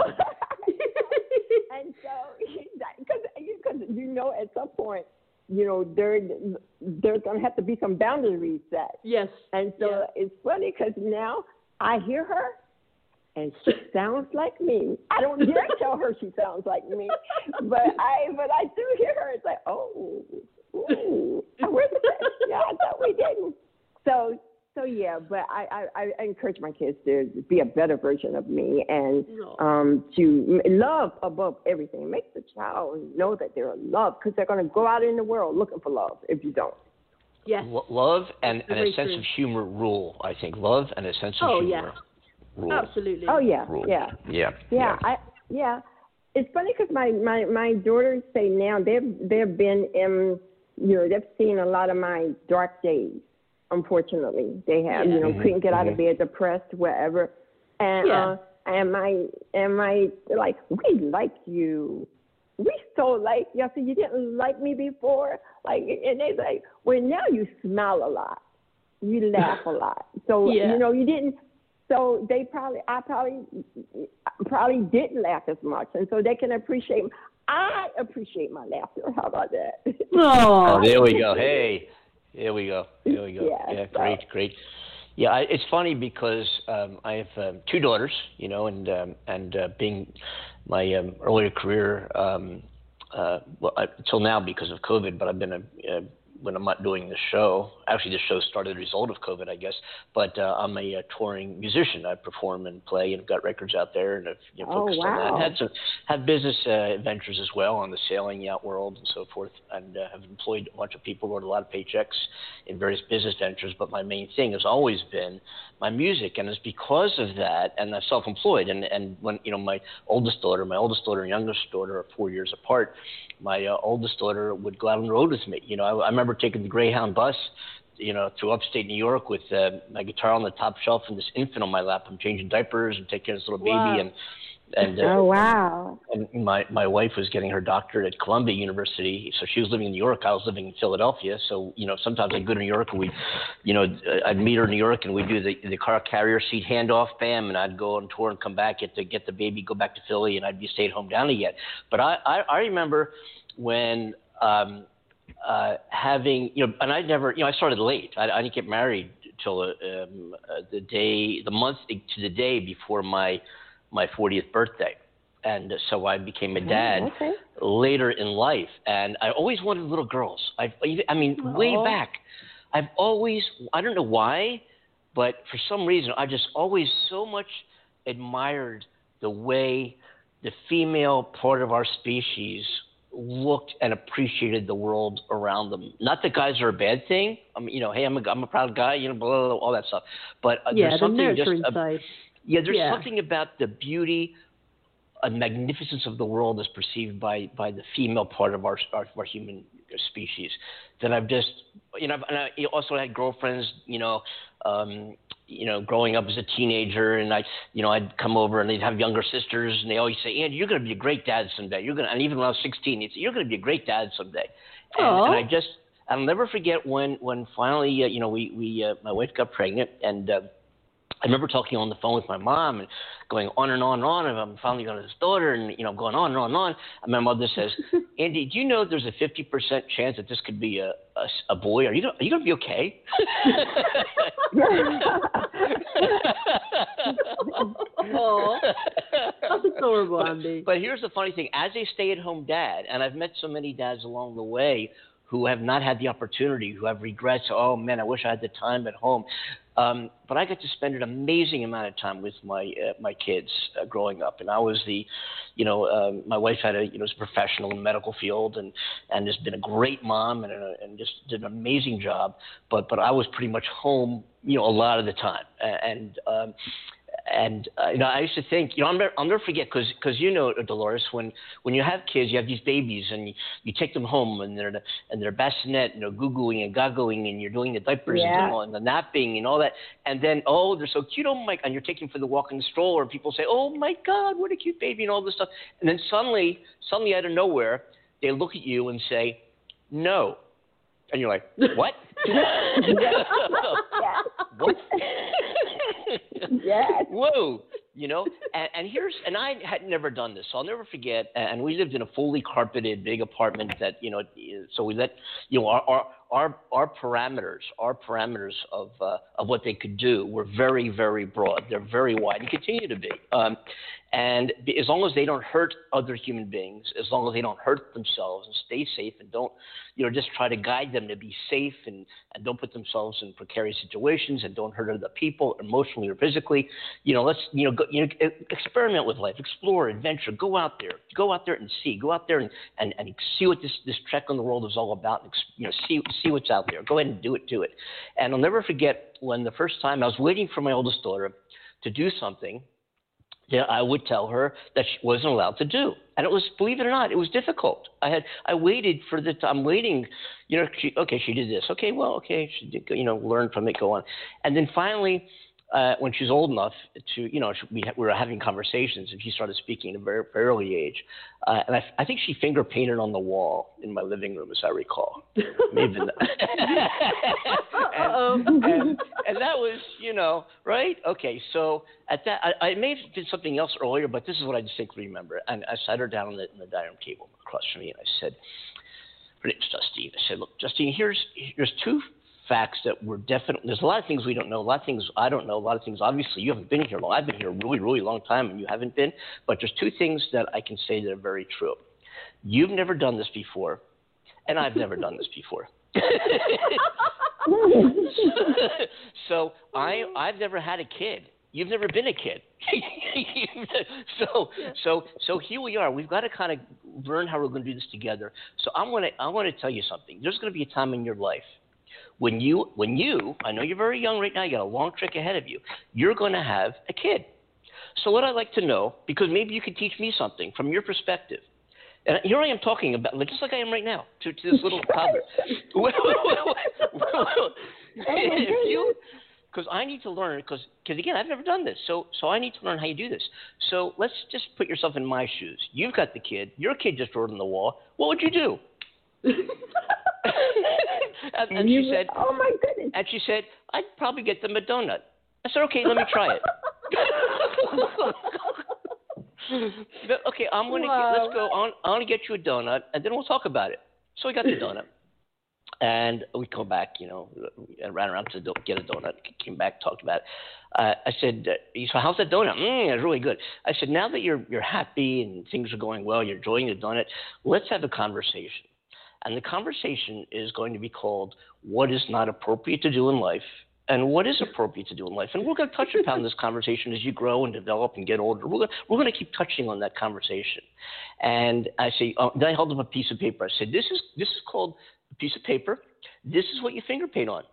And so, because because you know, at some point, you know, there there's gonna have to be some boundaries set. Yes. And so yeah. it's funny because now I hear her, and she sounds like me. I don't dare tell her she sounds like me, but I but I do hear her. It's like, oh, ooh, where's the yeah? I thought we didn't. So. So, yeah, but I, I, I encourage my kids to be a better version of me and no. um, to love above everything. Make the child know that they're loved because they're going to go out in the world looking for love if you don't. Yes. L- love and, and a sense true. of humor rule, I think. Love and a sense of oh, humor yeah. rule. Absolutely. Oh, yeah, Rule. yeah. Yeah. Yeah, Yeah. I, yeah. It's funny because my, my, my daughters say now they've, they've been in, you know, they've seen a lot of my dark days. Unfortunately, they have, yeah. you know, mm-hmm. couldn't get out mm-hmm. of bed, depressed, whatever. And, yeah. uh, and my, and my, like, we like you. We so like you. I said, you didn't like me before? Like, and they say, well, now you smile a lot. You laugh a lot. So, yeah. you know, you didn't, so they probably, I probably, probably didn't laugh as much. And so they can appreciate, I appreciate my laughter. How about that? Oh, oh there we go. Hey. Here we go. Here we go. Yeah, yeah so. great, great. Yeah, I, it's funny because um, I have um, two daughters, you know, and um, and uh, being my um, earlier career, um, uh, well, I, until now because of COVID, but I've been a, uh, when I'm not doing the show. Actually, the show started as a result of COVID, I guess. But uh, I'm a, a touring musician. I perform and play, and got records out there, and I've you know, focused oh, wow. on that. And had some have business uh, ventures as well on the sailing yacht world and so forth, and uh, have employed a bunch of people, wrote a lot of paychecks in various business ventures. But my main thing has always been my music, and it's because of that. And I'm self-employed, and and when you know my oldest daughter, my oldest daughter and youngest daughter are four years apart. My uh, oldest daughter would go out on the road with me. You know, I, I remember taking the Greyhound bus, you know, to upstate New York with uh, my guitar on the top shelf and this infant on my lap. I'm changing diapers and taking care of this little wow. baby, and And, uh, oh, wow. And my, my wife was getting her doctorate at Columbia University, so she was living in New York. I was living in Philadelphia. So, you know, sometimes I'd go to New York and we, you know, I'd meet her in New York and we'd do the, the car carrier seat handoff, bam, and I'd go on tour and come back, get to get the baby, go back to Philly, and I'd be stayed home down again. But I, I, I remember when um, uh, having, you know, and I never, you know, I started late. I, I didn't get married till um, uh, the day, the month to the day before my my fortieth birthday. And so I became a dad oh, okay. later in life. And I always wanted little girls. I, I mean, Aww. way back, I've always, I don't know why, but for some reason, I just always so much admired the way the female part of our species looked and appreciated the world around them. Not that guys are a bad thing. I mean, you know, hey, I'm a, I'm a proud guy, you know, blah, blah, blah, all that stuff. But uh, yeah, there's the something nurturing just, uh, side. yeah, there's yeah. something about the beauty and magnificence of the world as perceived by, by the female part of our, our, our human species that I've just, you know, and I also had girlfriends, you know, um, you know, growing up as a teenager, and I, you know, I'd come over and they'd have younger sisters, and they always say, Andy, you're going to be a great dad someday. You're going to, and even when I was sixteen, they'd say, you're going to be a great dad someday. And, and I just, I'll never forget when, when finally, uh, you know, we, we, uh, my wife got pregnant, and, uh, I remember talking on the phone with my mom and going on and on and on, and I'm finally going to this daughter, and, you know, going on and on and on. And my mother says, Andy, do you know there's a fifty percent chance that this could be a, a, a boy? Are you, are you going to be okay? Oh, that's adorable, Andy. But, but here's the funny thing. As a stay-at-home dad, and I've met so many dads along the way who have not had the opportunity, who have regrets, oh, man, I wish I had the time at home. Um, but I got to spend an amazing amount of time with my uh, my kids uh, growing up, and I was the, you know, um, my wife had a you know was a professional in the medical field, and, and has been a great mom and a, and just did an amazing job. But but I was pretty much home, you know, a lot of the time, and um, and uh, you know I used to think, you know, I'll never, I'll never forget because because you know, Dolores, when when you have kids, you have these babies, and you, you take them home, and they're and they're bassinet, and they're googling and goggling, and you're doing the diapers yeah. and, all, and the napping and all that, and then oh, they're so cute, oh my, and you're taking them for the walk in the stroller, and people say, oh my God, what a cute baby, and all this stuff, and then suddenly, suddenly out of nowhere, they look at you and say, no, and you're like, what? What? Yes. Whoa, you know, and, and here's, and I had never done this, so I'll never forget. And we lived in a fully carpeted big apartment that, you know, so we let, you know, our our our, our parameters, our parameters of uh, of what they could do were very, very broad. They're very wide and continue to be. Um, and as long as they don't hurt other human beings, as long as they don't hurt themselves and stay safe and don't, you know, just try to guide them to be safe and, and don't put themselves in precarious situations and don't hurt other people emotionally or physically, you know, let's, you know, go, you know, experiment with life, explore, adventure, go out there, go out there and see, go out there and, and, and see what this, this trek on the world is all about, and, you know, see, see what's out there. Go ahead and do it, do it. And I'll never forget when the first time I was waiting for my oldest daughter to do something that I would tell her that she wasn't allowed to do. And it was, believe it or not, it was difficult. I had, I waited for the, I'm waiting, you know, she, okay, she did this. Okay, well, okay, she did, you know, learn from it, go on. And then finally, uh, when she was old enough to, you know, we, we were having conversations and she started speaking at a very, very early age. Uh, and I, I think she finger painted on the wall in my living room, as I recall. Maybe that. and, and, and that was, you know, right? Okay, so at that, I, I may have did something else earlier, but this is what I distinctly remember. And I sat her down on the, on the dining room table across from me, and I said, her name's Justine. I said, look, Justine, here's here's two facts that we're definitely, there's a lot of things we don't know, a lot of things I don't know, a lot of things, obviously, you haven't been here long. I've been here a really, really long time, and you haven't been. But there's two things that I can say that are very true. You've never done this before, and I've never done this before. So I, I've never had a kid. You've never been a kid. so, so, so here we are. We've got to kind of learn how we're going to do this together. So I'm going to, I want to tell you something. There's going to be a time in your life when you, when you, I know you're very young right now. You got a long trek ahead of you. You're going to have a kid. So what I'd like to know, because maybe you could teach me something from your perspective. And here I am talking about, just like I am right now, to, to this little toddler. if you because I need to learn, because again, I've never done this, so so I need to learn how you do this. So let's just put yourself in my shoes. You've got the kid. Your kid just wrote on the wall. What would you do? and, and she said, "Oh my goodness!" And she said, "I'd probably get them a donut." I said, "Okay, let me try it." Okay, I'm gonna wow. get, let's go. on. I'm gonna get you a donut, and then we'll talk about it. So we got the donut. And we come back, you know, and ran around to get a donut, came back, talked about it. Uh, I said, uh, so how's that donut? Mm, it's really good. I said, now that you're you're happy and things are going well, you're enjoying the donut, let's have a conversation. And the conversation is going to be called what is not appropriate to do in life and what is appropriate to do in life. And we're going to touch upon this conversation as you grow and develop and get older. We're going to, we're going to keep touching on that conversation. And I say, oh, then I held up a piece of paper. I said, this is this is called a piece of paper. This is what you finger paint on,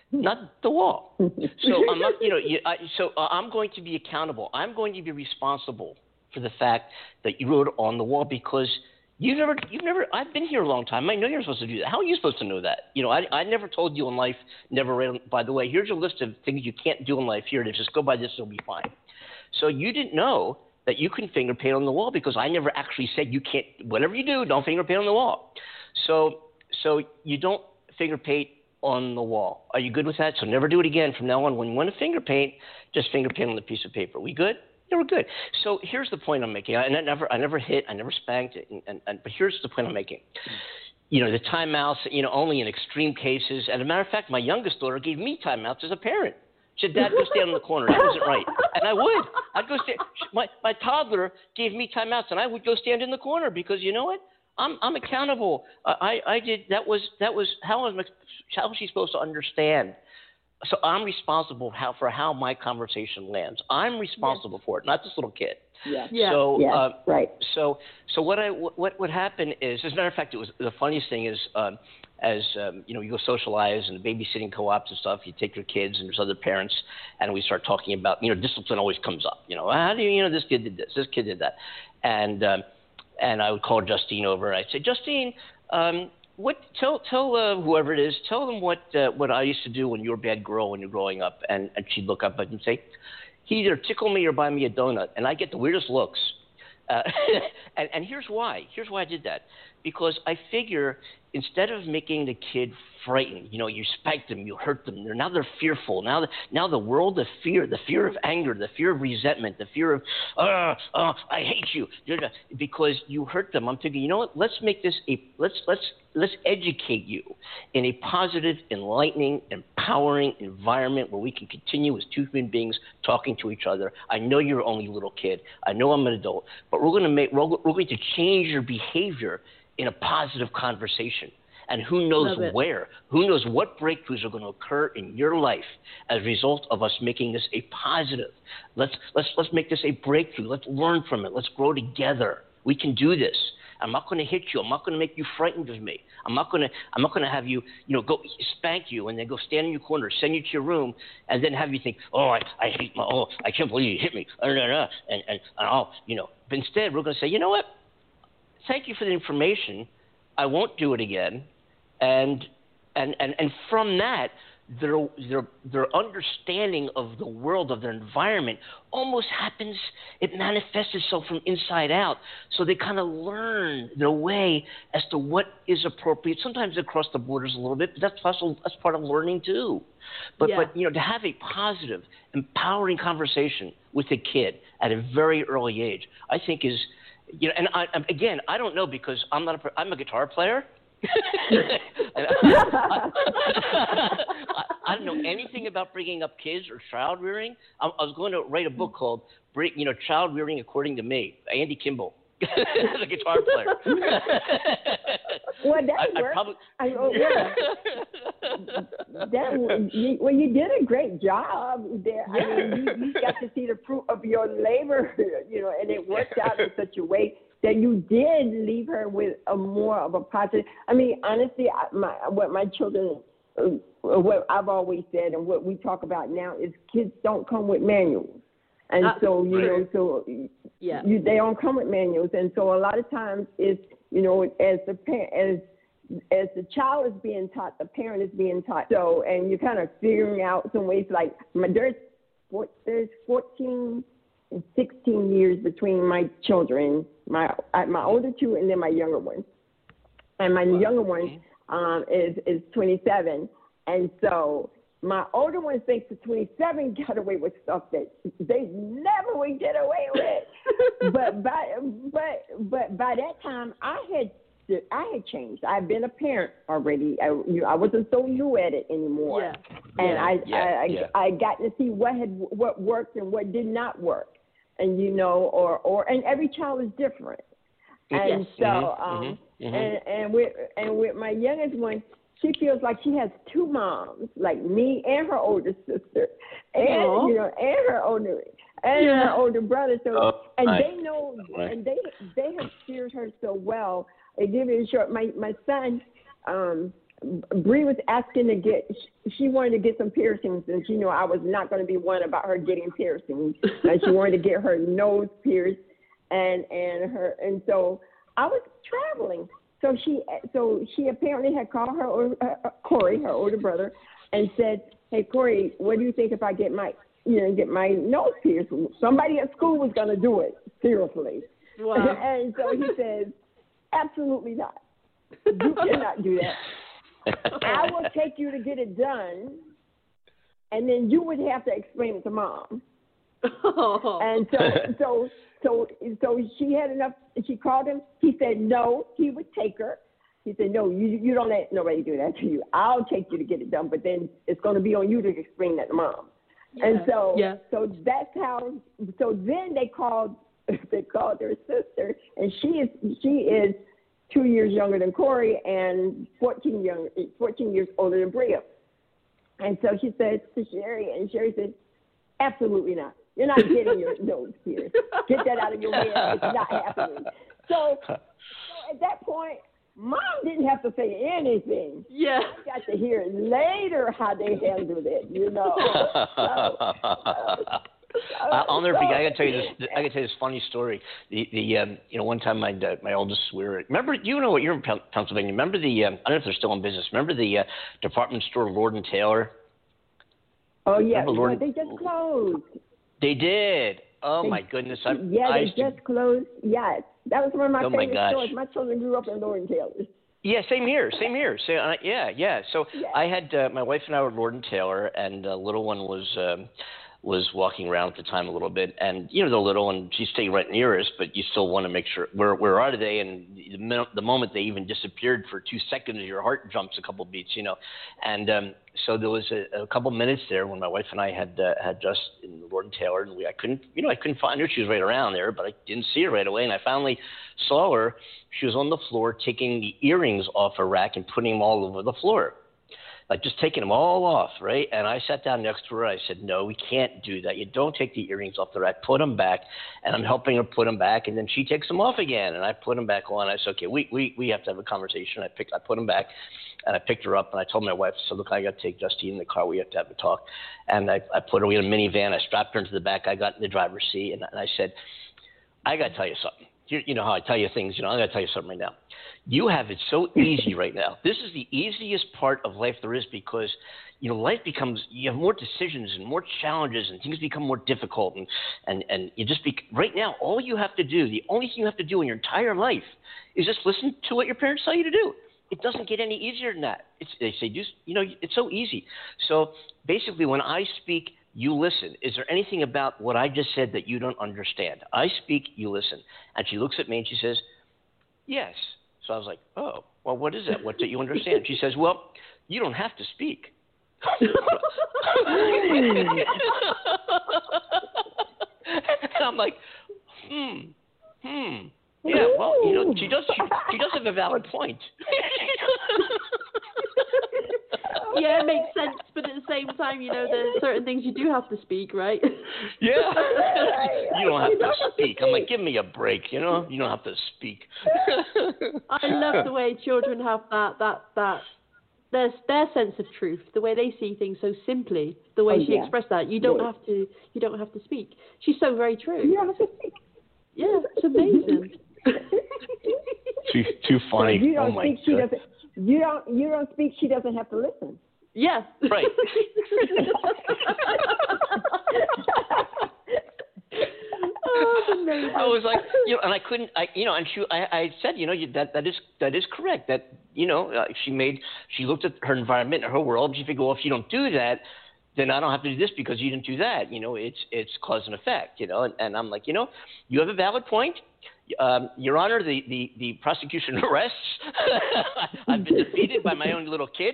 not the wall. So I'm not, you know, you, I, so uh, I'm going to be accountable. I'm going to be responsible for the fact that you wrote on the wall because you've never, you've never. I've been here a long time. I know you're supposed to do that. How are you supposed to know that? You know, I, I never told you in life. Never read. By the way, here's a list of things you can't do in life. Here it is. Just go by this. It'll be fine. So you didn't know that you can finger paint on the wall because I never actually said you can't. Whatever you do, don't finger paint on the wall. So. So you don't finger paint on the wall. Are you good with that? So never do it again from now on. When you want to finger paint, just finger paint on the piece of paper. We good? Yeah, we're good. So here's the point I'm making. I, I never, I never hit, I never spanked it. And, and, and, but here's the point I'm making. You know, the timeouts, you know, only in extreme cases. And as a matter of fact, my youngest daughter gave me timeouts as a parent. She said, Dad, go stand in the corner. That wasn't right. And I would. I'd go stand. My, my toddler gave me timeouts, and I would go stand in the corner because you know what? I'm I'm accountable. Uh, I I did that was that was how was how was she supposed to understand? So I'm responsible how for how my conversation lands. I'm responsible yes. for it, not this little kid. Yeah. Yeah. So yeah. Uh, right. So so what I what would happen is, as a matter of fact, it was the funniest thing is um, as um, you know you go socialize and babysitting co-ops and stuff. You take your kids and there's other parents, and we start talking about you know discipline always comes up. You know how do you you know this kid did this, this kid did that, and um, And I would call Justine over, and I'd say, Justine, um, what? Tell tell uh, whoever it is, tell them what uh, what I used to do when you were a bad girl when you were growing up. And, and she'd look up and say, he either tickle me or buy me a donut. And I get the weirdest looks. Uh, and, and here's why. Here's why I did that. Because I figure instead of making the kid frightened, you know, you spike them, you hurt them. They're, now they're fearful. Now the, now the world of fear, the fear of anger, the fear of resentment, the fear of, uh, uh, I hate you, because you hurt them. I'm thinking, you know what? Let's make this a let's let's let's educate you in a positive, enlightening, empowering environment where we can continue as two human beings talking to each other. I know you're only a little kid. I know I'm an adult, but we're going to make we're, we're going to change your behavior in a positive conversation. And who knows where, who knows what breakthroughs are going to occur in your life as a result of us making this a positive. Let's, let's, let's make this a breakthrough. Let's learn from it. Let's grow together. We can do this. I'm not going to hit you. I'm not going to make you frightened of me. I'm not going to, I'm not going to have you, you know, go spank you and then go stand in your corner, send you to your room, and then have you think, oh, I, I hate my, oh, I can't believe you hit me, and, and, and, and oh, you know. But instead, we're going to say, you know what? Thank you for the information. I won't do it again. And and, and, and from that, their, their, their understanding of the world, of their environment, almost happens, it manifests itself from inside out. So they kind of learn their way as to what is appropriate. Sometimes they cross the borders a little bit, but that's, also, that's part of learning too. But, yeah. but, you know, to have a positive, empowering conversation with a kid at a very early age, I think is, you know, and I, again, I don't know because I'm not a, I'm a guitar player. I, I, I don't know anything about bringing up kids or child rearing. I, I was going to write a book called, you know, Child Rearing According to Me, Andy Kimball, the guitar player. Well, that I, worked. I probably... I, oh, yeah. that, you, well, you did a great job there. Yeah. I mean, you, you got to see the fruit of your labor, you know, and it worked out in such a way that you did leave her with a more of a positive. I mean, honestly, I, my what my children, uh, what I've always said, and what we talk about now is kids don't come with manuals, and uh, so you right. know, so yeah, you, they don't come with manuals, and so a lot of times it's you know, as the parent, as as the child is being taught, the parent is being taught. So, and you're kind of figuring out some ways. Like my, there's there's fourteen and sixteen years between my children, my my older two, and then my younger one. And my wow. younger one um, is is twenty-seven, and so my older one thinks the twenty-seven got away with stuff that they never would get away with. but by but but by that time, I had I had changed. I've been a parent already. I, you know, I wasn't so new at it anymore, yeah. and yeah, I yeah, I, yeah. I I got to see what had what worked and what did not work, and you know, or or and every child is different, and yes. so mm-hmm, um mm-hmm, and and with and with my youngest one, she feels like she has two moms, like me and her older sister, and Aww. you know, and her older and yeah. her older brother. So oh, and nice. they know, Right. and they they have steered her so well. They give it a short. My my son, um, Bree was asking to get. She wanted to get some piercings, and she knew I was not going to be one about her getting piercings. And she wanted to get her nose pierced, and and her and so I was traveling. So she, so she apparently had called her, uh, Corey, her older brother, and said, "Hey, Corey, what do you think if I get my, you know, get my nose pierced?" Somebody at school was going to do it, seriously. Wow. And so he says, "Absolutely not. You cannot do that. I will take you to get it done, and then you would have to explain it to mom." Oh. And so, so. So, so she had enough. She called him. He said no. He would take her. He said no. You you don't let nobody do that to you. I'll take you to get it done, but then it's going to be on you to explain that to mom. Yeah. And so, yeah. so that's how. So then they called. They called their sister, and she is she is two years younger than Corey and fourteen young fourteen years older than Bria. And so she says to Sherry, and Sherry said, "Absolutely not. You're not getting your nose pierced. Get that out of your head. It's not happening." So, so at that point, mom didn't have to say anything. Yeah. I got to hear later how they handled it, you know. So, uh, I'll never so, forget. I gotta tell you this. I gotta tell you this funny story. The the um, you know one time my uh, my oldest we were remember you know what you're in Pennsylvania. Remember the um, I don't know if they're still in business. Remember the uh, department store Lord and Taylor? Oh yeah, Lord well, they just closed. They did. Oh they, my goodness! I, yeah, I they just to, closed. Yes, that was one of my oh favorite my stores. My children grew up in Lord and Taylor's. Yeah, same here, same here. So, uh, yeah, yeah. So yeah. I had uh, my wife and I were Lord and Taylor, and the uh, little one was um, was walking around at the time a little bit, and you know the little one, she's staying right near us, but you still want to make sure where where are they? And the, minute, the moment they even disappeared for two seconds, your heart jumps a couple beats, you know. And um, so there was a, a couple minutes there when my wife and I had uh, had just in Lord and Taylor, and we I couldn't you know I couldn't find her. She was right around there, but I didn't see her right away, and I finally saw her. She was on the floor taking the earrings off her rack and putting them all over the floor. Like just taking them all off, right? And I sat down next to her. I said, "No, we can't do that. You don't take the earrings off the rack. Put them back." And I'm helping her put them back, and then she takes them off again, and I put them back on. I said, "Okay, we we we have to have a conversation." I picked, I put them back, and I picked her up, and I told my wife, "So look, I got to take Justine in the car. We have to have a talk." And I I put her in a minivan. I strapped her into the back. I got in the driver's seat, and, and I said, "I got to tell you something. You, you know how I tell you things. You know, I got to tell you something right now. You have it so easy right now. This is the easiest part of life there is because, you know, life becomes, you have more decisions and more challenges and things become more difficult. And, and, and you just be, right now, all you have to do, the only thing you have to do in your entire life is just listen to what your parents tell you to do. It doesn't get any easier than that. It's, they say, just, you know, it's so easy. So basically when I speak, you listen. Is there anything about what I just said that you don't understand? I speak, you listen. And she looks at me and she says, yes. So I was like, oh, well, what is that? What don't you understand? She says, well, you don't have to speak. And I'm like, hmm, hmm. Yeah, well, you know, she does, she, she does have a valid point. Yeah, it makes sense, but at the same time, you know, there's certain things you do have to speak, right? Yeah. You don't have to speak. I'm like, give me a break, you know? You don't have to speak. I love the way children have that, that, that, their, their sense of truth, the way they see things so simply, the way oh, she yeah. expressed that. You don't yeah. have to, you don't have to speak. She's so very true. You don't have to speak. Yeah, it's amazing. too too funny. So you don't oh my think she God. doesn't. You don't. You don't speak. She doesn't have to listen. Yeah. Right. Oh, I was like, you know, and I couldn't, I, you know, and she, I, I said, you know, you, that that is that is correct. That you know, uh, she made, she looked at her environment, her world, and she figured, well, if you don't do that, then I don't have to do this because you didn't do that. You know, it's it's cause and effect. You know, and, and I'm like, you know, you have a valid point. Um, Your Honor, the, the, the prosecution arrests. I've been defeated by my own little kid.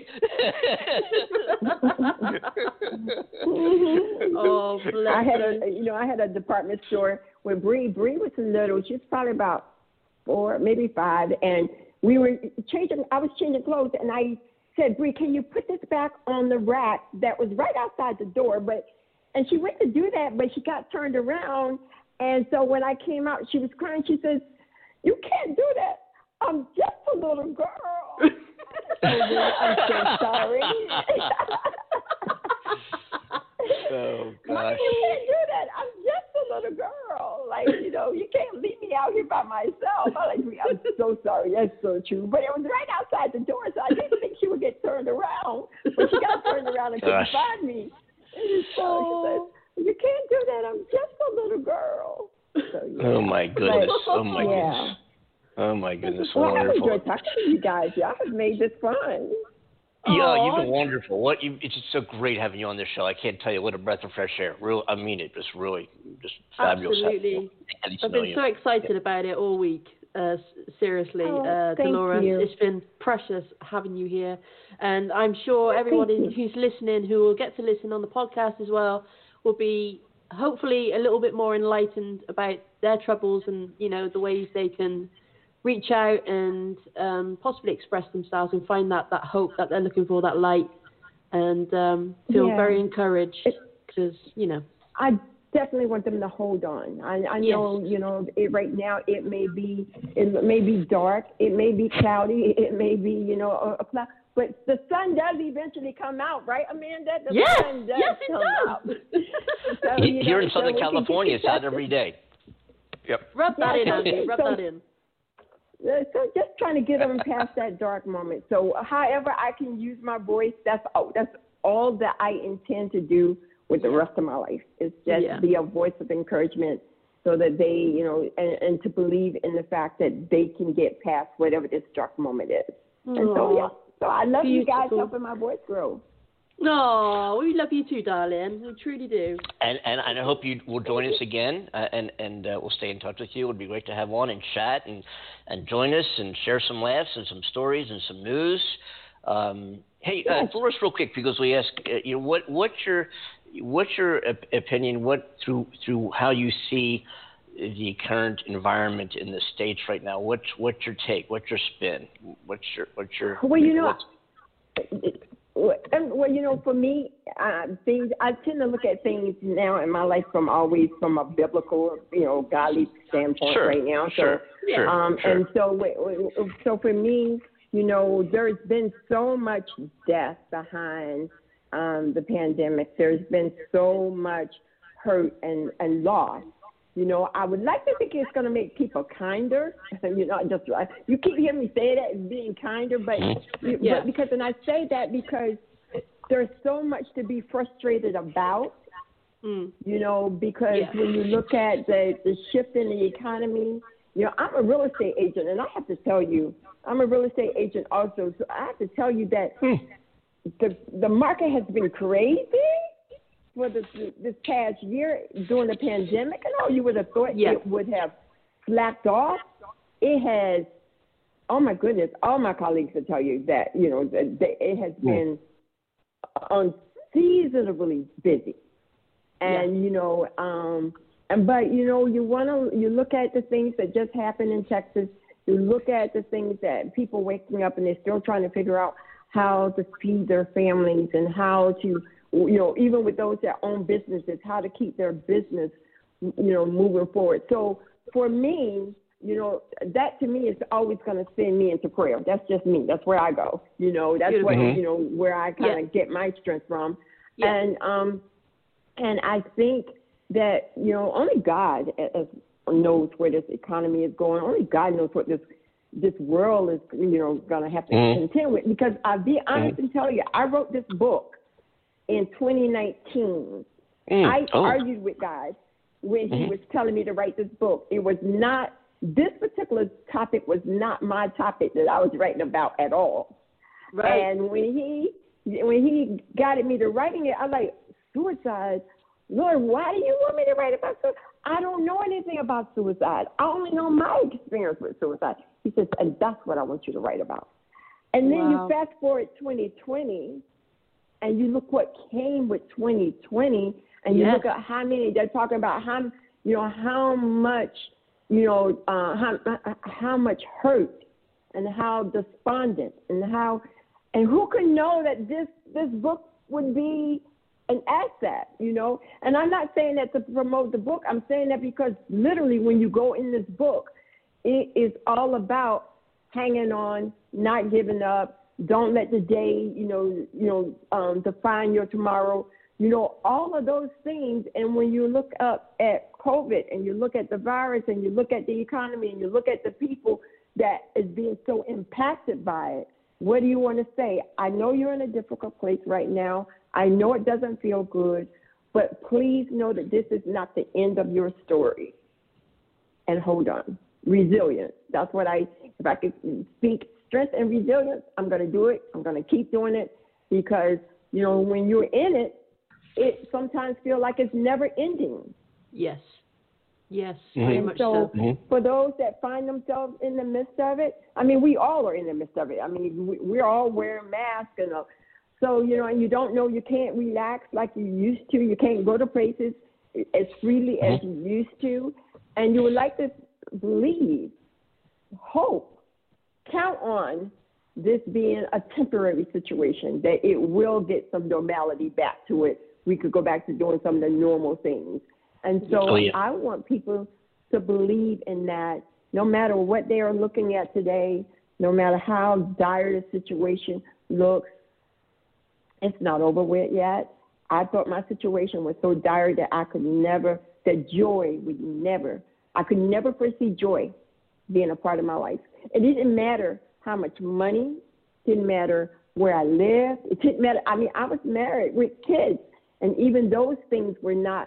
Oh, bless I had her. a, you know, I had a department store when Bree, Bree was little. She was probably about four, maybe five, and we were changing. I was changing clothes, and I said, Bree, can you put this back on the rack that was right outside the door? But and she went to do that, but she got turned around. And so when I came out, she was crying. She says, you can't do that. I'm just a little girl. I'm so sorry. Oh, gosh. Mommy, you can't do that. I'm just a little girl. Like, you know, you can't leave me out here by myself. I'm like, I'm so sorry. That's so true. But it was right outside the door, so I didn't think she would get turned around. But she got turned around and couldn't find me. And so she said, you can't do that. I'm just a little girl. So, yeah. Oh, my goodness. Oh, my yeah. goodness. Oh, my goodness. Well, I Wonderful. enjoyed talking to you guys. Y'all have made this fun. Yeah, Aww. you've been wonderful. What you, it's just so great having you on this show. I can't tell you what a breath of fresh air. Real, I mean it. Just really, just fabulous. Absolutely. I've been so excited about it all week. Uh, seriously, oh, uh, thank Dolores, you. it's been precious having you here, and I'm sure everyone in, who's listening, who will get to listen on the podcast as well, will be hopefully a little bit more enlightened about their troubles and, you know, the ways they can reach out and um, possibly express themselves and find that, that hope that they're looking for, that light, and um, feel yeah. very encouraged because, you know. I definitely want them to hold on. I, I know, yes. you know, it, right now it may be it may be dark, it may be cloudy, it may be, you know, a, a cloud. But the sun does eventually come out, right, Amanda? The yes, sun does yes, it come does. out. So, you Here know, in Southern so California, it's out every day. Yep. Rub that yeah, in, Andy. Rub so, that in. So just trying to get them past that dark moment. So however I can use my voice, that's all, that's all that I intend to do with the rest of my life. Is just yeah. be a voice of encouragement so that they, you know, and, and to believe in the fact that they can get past whatever this dark moment is. Aww. And so, yeah. So I love Beautiful. you guys helping my voice grow. No, we love you too, darling. We truly do. And and, and I hope you will join us again, uh, and and uh, we'll stay in touch with you. It would be great to have on and chat and and join us and share some laughs and some stories and some news. Um, hey, uh, Dolores, real quick, because we ask, uh, you know, what what's your what's your op- opinion? What through through how you see the current environment in the States right now? What's what's your take? What's your spin? What's your what's your well, you know. What's, Well, you know, for me, uh, things I tend to look at things now in my life from always from a biblical, you know, godly standpoint sure, right now. So, sure, sure, um, sure. and so, so for me, you know, there's been so much death behind um, the pandemic. There's been so much hurt and, and loss. You know, I would like to think it's going to make people kinder. You know, just you keep hearing me say that, being kinder, but, yeah. but because, and I say that because there's so much to be frustrated about. Mm. You know, because yeah. when you look at the, the shift in the economy, you know, I'm a real estate agent, and I have to tell you, I'm a real estate agent also, so I have to tell you that hmm. the the market has been crazy for this, this past year during the pandemic, and all you would have thought yeah. it would have slacked off. It has, oh my goodness, all my colleagues will tell you that, you know, that it has been unseasonably busy. And, yeah. you know, um, and but, you know, you want to, you look at the things that just happened in Texas, you look at the things that people waking up and they're still trying to figure out how to feed their families and how to, you know, even with those that own businesses, how to keep their business, you know, moving forward. So for me, you know, that to me is always going to send me into prayer. That's just me. That's where I go. You know, that's Beautiful. what, you know, where I kind of yeah. get my strength from. Yeah. And, um, and I think that, you know, only God, as knows where this economy is going. Only God knows what this this world is, you know, going to have to mm-hmm. contend with. Because I'll be honest mm-hmm. and tell you, I wrote this book in twenty nineteen. Mm. I oh. argued with God when mm-hmm. he was telling me to write this book. It was not, this particular topic was not my topic that I was writing about at all. Right. And when he when he guided me to writing it, I was like, suicide? Lord, why do you want me to write about suicide? I don't know anything about suicide. I only know my experience with suicide. He says, and that's what I want you to write about. And then wow. you fast forward twenty twenty, and you look what came with twenty twenty, and you yes. look at how many, they're talking about how, you know, how much, you know, uh, how, how much hurt and how despondent and how, and who could know that this, this book would be an asset, you know? And I'm not saying that to promote the book. I'm saying that because literally when you go in this book, it is all about hanging on, not giving up. Don't let the day, you know, you know, um, define your tomorrow. You know, all of those things. And when you look up at COVID and you look at the virus and you look at the economy and you look at the people that is being so impacted by it, what do you want to say? I know you're in a difficult place right now. I know it doesn't feel good, but please know that this is not the end of your story. And hold on. Resilience. That's what I, if I could speak strength and resilience, I'm going to do it. I'm going to keep doing it because, you know, when you're in it, it sometimes feels like it's never ending. Yes. Yes, mm-hmm. very much so. so. Mm-hmm. For those that find themselves in the midst of it, I mean, we all are in the midst of it. I mean, we, we're all wearing masks and uh, so, you know, and you don't know, you can't relax like you used to. You can't go to places as freely mm-hmm. as you used to. And you would like to believe, hope, count on this being a temporary situation, that it will get some normality back to it. We could go back to doing some of the normal things. And so oh, yeah. I want people to believe in that no matter what they are looking at today, no matter how dire the situation looks, it's not over with yet. I thought my situation was so dire that I could never, that joy would never, I could never foresee joy being a part of my life. It didn't matter how much money, it didn't matter where I lived, it didn't matter. I mean, I was married with kids, and even those things were not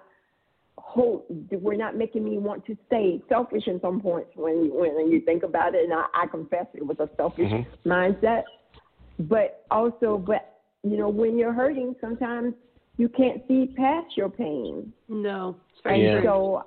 Whole, we're not making me want to stay selfish in some points when, when you think about it, and I, I confess it was a selfish mm-hmm. mindset. But also, but you know, when you're hurting, sometimes you can't see past your pain. No, it's very and true. So,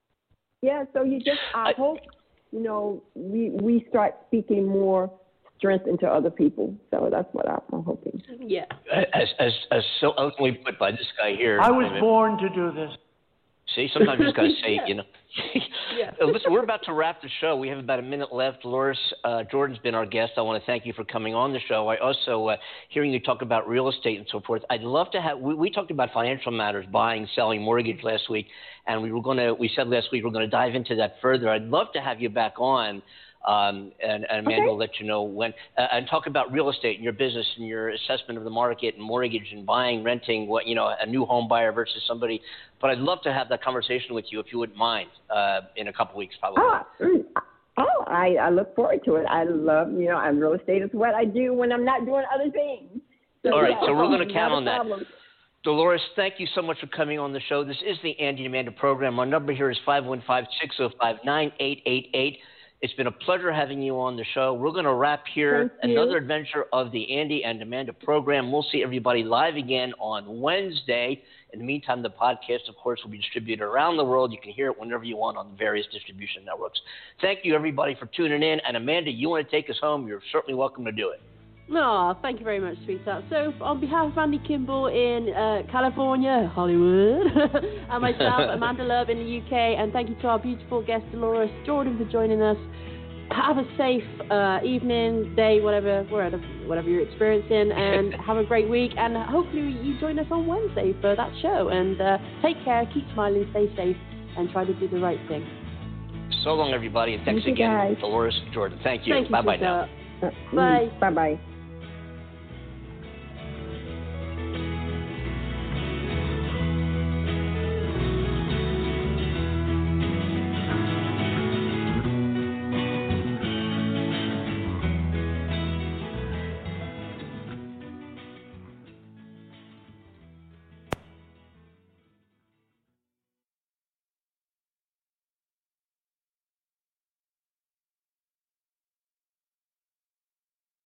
yeah, so you just, I, I hope, you know, we we start speaking more strength into other people. So that's what I'm hoping. Yeah. As as as so eloquently put by this guy here. I was born to do this. See, sometimes you just got to say, yeah. you know. yeah. Listen, we're about to wrap the show. We have about a minute left. Dolores uh, Jordan's been our guest. I want to thank you for coming on the show. I also, uh, hearing you talk about real estate and so forth, I'd love to have, we, we talked about financial matters, buying, selling, mortgage last week, and we were going to, we said last week we're going to dive into that further. I'd love to have you back on. Um, and, and Amanda okay. will let you know when, uh, and talk about real estate and your business and your assessment of the market and mortgage and buying, renting, what, you know, a new home buyer versus somebody. But I'd love to have that conversation with you if you wouldn't mind uh, in a couple weeks, probably. Oh, mm, oh I, I look forward to it. I love, you know, and real estate is what I do when I'm not doing other things. So, All right, yeah, so we're going to count on that. Problem. Dolores, thank you so much for coming on the show. This is the Andy and Amanda program. Our number here is five one five, six oh five, nine eight eight eight. It's been a pleasure having you on the show. We're going to wrap here another adventure of the Andy and Amanda program. We'll see everybody live again on Wednesday. In the meantime, the podcast, of course, will be distributed around the world. You can hear it whenever you want on the various distribution networks. Thank you, everybody, for tuning in. And, Amanda, you want to take us home, you're certainly welcome to do it. Oh, thank you very much, sweetheart. So, on behalf of Andy Kimball in uh, California, Hollywood, and myself, Amanda Love in the U K, and thank you to our beautiful guest, Dolores Jordan, for joining us. Have a safe uh, evening, day, whatever, whatever, whatever you're experiencing, and have a great week. And hopefully you join us on Wednesday for that show. And uh, take care, keep smiling, stay safe, and try to do the right thing. So long, everybody, and thanks thank again, guys. Dolores Jordan. Thank you. Thank you Bye-bye now. Bye. Bye-bye.